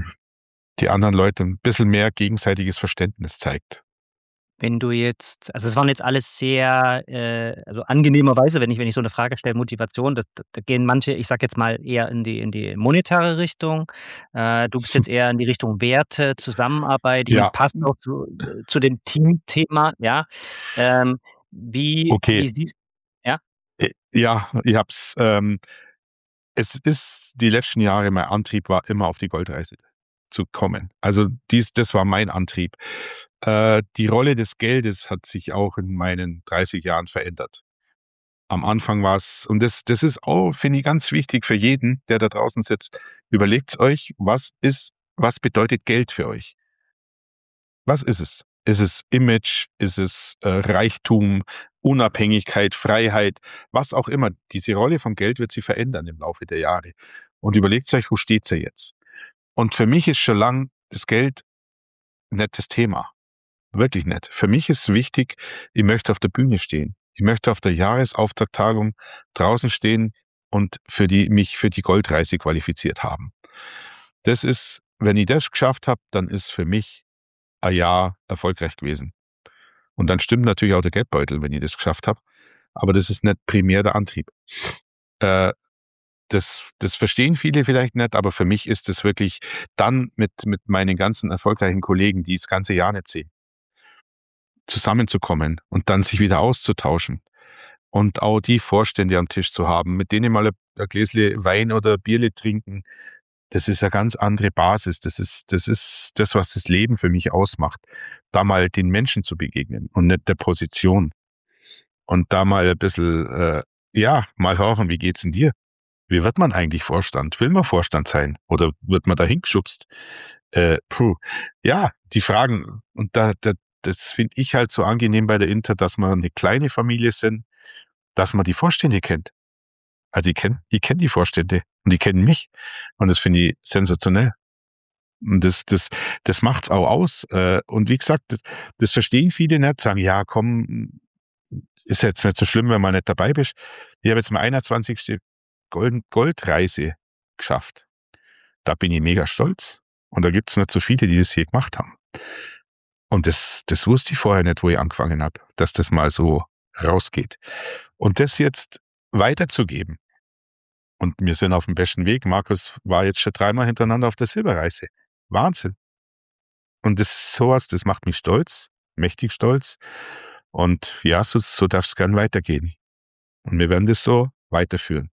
die anderen Leute ein bisschen mehr gegenseitiges Verständnis zeigt. Wenn du jetzt, also es waren jetzt alles sehr, äh, also angenehmerweise, wenn ich, wenn ich so eine Frage stelle, Motivation, das, da gehen manche, ich sag jetzt mal, eher in die, in die monetäre Richtung. Äh, du bist jetzt eher in die Richtung Werte, Zusammenarbeit. Ich meine, es Ja, passt auch zu, äh, zu dem Teamthema, ja. Ähm, wie, okay. wie siehst ja? Äh, Ja, ich hab's. Ähm, es ist die letzten Jahre, mein Antrieb war immer auf die Goldreise zu kommen. Also dies, das war mein Antrieb. Äh, die Rolle des Geldes hat sich auch in meinen dreißig Jahren verändert. Am Anfang war es, und das, das ist auch, finde ich, ganz wichtig für jeden, der da draußen sitzt. Überlegt euch, was ist, was bedeutet Geld für euch? Was ist es? Ist es Image? Ist es äh, Reichtum, Unabhängigkeit, Freiheit? Was auch immer. Diese Rolle vom Geld wird sich verändern im Laufe der Jahre. Und überlegt euch, wo steht sie jetzt? Und für mich ist schon lang das Geld nicht das Thema. Wirklich nicht. Für mich ist wichtig, ich möchte auf der Bühne stehen. Ich möchte auf der Jahresauftakttagung draußen stehen und für die, mich für die Goldreise qualifiziert haben. Das ist, wenn ich das geschafft habe, dann ist für mich ein Jahr erfolgreich gewesen. Und dann stimmt natürlich auch der Geldbeutel, wenn ich das geschafft habe. Aber das ist nicht primär der Antrieb. Äh, das, das verstehen viele vielleicht nicht, aber für mich ist es wirklich dann mit, mit meinen ganzen erfolgreichen Kollegen, die das ganze Jahr nicht sehen, zusammenzukommen und dann sich wieder auszutauschen. Und auch die Vorstände am Tisch zu haben, mit denen mal ein, ein Gläschen Wein oder Bierle trinken, das ist eine ganz andere Basis. Das ist, das ist das, was das Leben für mich ausmacht. Da mal den Menschen zu begegnen und nicht der Position. Und da mal ein bisschen, äh, ja, mal hören, wie geht's denn dir? Wie wird man eigentlich Vorstand? Will man Vorstand sein? Oder wird man da hingeschubst? Äh, puh. Ja, die Fragen. Und da, da das finde ich halt so angenehm bei der Inter, dass wir eine kleine Familie sind, dass man die Vorstände kennt. Also ich kenne ich kenn die Vorstände und die kennen mich. Und das finde ich sensationell. Und das, das, das macht's auch aus. Und wie gesagt, das, das verstehen viele nicht, sagen, ja, komm, ist jetzt nicht so schlimm, wenn man nicht dabei bist. Ich habe jetzt meine einundzwanzigste Gold, Goldreise geschafft. Da bin ich mega stolz. Und da gibt's nicht so viele, die das hier gemacht haben. Und das, das wusste ich vorher nicht, wo ich angefangen habe, dass das mal so rausgeht. Und das jetzt weiterzugeben. Und wir sind auf dem besten Weg. Markus war jetzt schon dreimal hintereinander auf der Silberreise. Wahnsinn. Und das ist sowas, das macht mich stolz, mächtig stolz. Und ja, so, so darf es gern weitergehen. Und wir werden das so weiterführen.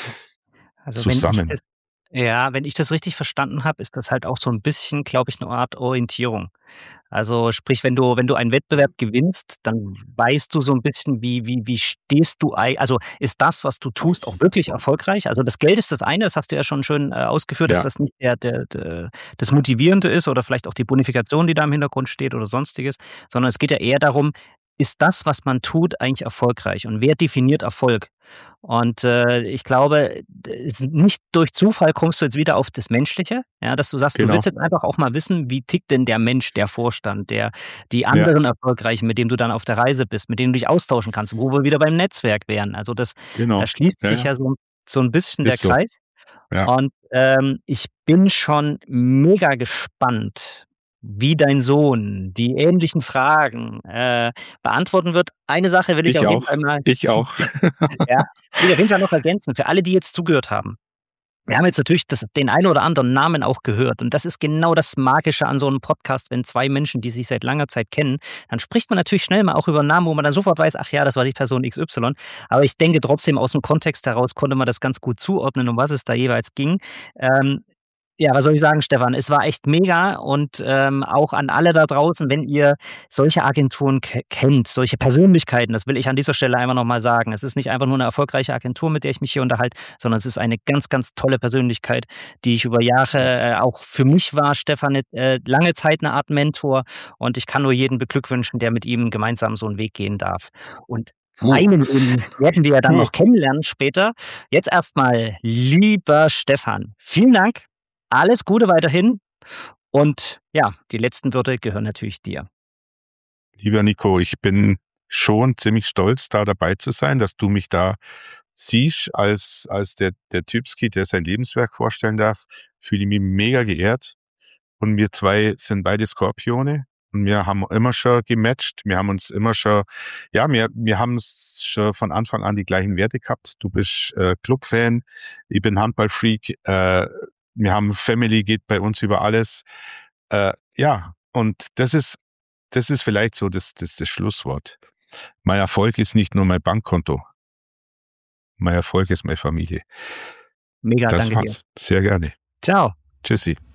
Also wenn ich Zusammen. das, ja, wenn ich das richtig verstanden habe, ist das halt auch so ein bisschen, glaube ich, eine Art Orientierung. Also sprich, wenn du wenn du einen Wettbewerb gewinnst, dann weißt du so ein bisschen, wie wie wie stehst du ei also, ist das, was du tust, auch wirklich erfolgreich? Also, das Geld ist das eine, das hast du ja schon schön, äh, ausgeführt, dass Ja, das nicht der der der das Motivierende ist oder vielleicht auch die Bonifikation, die da im Hintergrund steht oder Sonstiges, sondern es geht ja eher darum, ist das, was man tut, eigentlich erfolgreich und wer definiert Erfolg? Und, äh, ich glaube, d es nicht durch Zufall kommst du jetzt wieder auf das Menschliche, ja, dass du sagst, du genau. willst jetzt einfach auch mal wissen, wie tickt denn der Mensch, der Vorstand, der die Ja, anderen Erfolgreichen, mit denen du dann auf der Reise bist, mit denen du dich austauschen kannst, wo wir wieder beim Netzwerk wären. Also, das da genau. schließt Ja, sich ja, ja so 'n so 'n bisschen der ist so. Kreis. Ja, Und, ähm, ich bin schon mega gespannt, wie dein Sohn die ähnlichen Fragen, äh, beantworten wird. Eine Sache will ich ich auf jeden auch. Fall mal Ich auch. ja, will ich auf jeden Fall noch ergänzen für alle, die jetzt zugehört haben. Wir haben jetzt natürlich das, den einen oder anderen Namen auch gehört. Und das ist genau das Magische an so einem Podcast, wenn zwei Menschen, die sich seit langer Zeit kennen, dann spricht man natürlich schnell mal auch über einen Namen, wo man dann sofort weiß, ach ja, das war die Person X Y. Aber ich denke trotzdem, aus dem Kontext heraus konnte man das ganz gut zuordnen, um was es da jeweils ging. Ähm, Ja, was soll ich sagen, Stefan? Es war echt mega und ähm, auch an alle da draußen, wenn ihr solche Agenturen ke kennt, solche Persönlichkeiten, das will ich an dieser Stelle einfach nochmal sagen. Es ist nicht einfach nur eine erfolgreiche Agentur, mit der ich mich hier unterhalte, sondern es ist eine ganz, ganz tolle Persönlichkeit, die ich über Jahre äh, auch für mich war, Stefan, äh, lange Zeit eine Art Mentor und ich kann nur jeden beglückwünschen, der mit ihm gemeinsam so einen Weg gehen darf. Und Puh. einen eben werden wir ja dann Puh. noch kennenlernen später. Jetzt erstmal, lieber Stefan, vielen Dank. Alles Gute weiterhin und ja, die letzten Worte gehören natürlich dir. Lieber Nico, ich bin schon ziemlich stolz, da dabei zu sein, dass du mich da siehst als, als der, der Typski, der sein Lebenswerk vorstellen darf. Fühle mich mega geehrt. Und wir zwei sind beide Skorpione. Und wir haben immer schon gematcht. Wir haben uns immer schon, ja, wir, wir haben schon von Anfang an die gleichen Werte gehabt. Du bist äh, Clubfan, ich bin Handballfreak. Äh, wir haben Family, geht bei uns über alles. Äh, ja, und das ist, das ist vielleicht so das, das, das Schlusswort. Mein Erfolg ist nicht nur mein Bankkonto. Mein Erfolg ist meine Familie. Mega, Das danke dir. war's. Sehr gerne. Ciao. Tschüssi.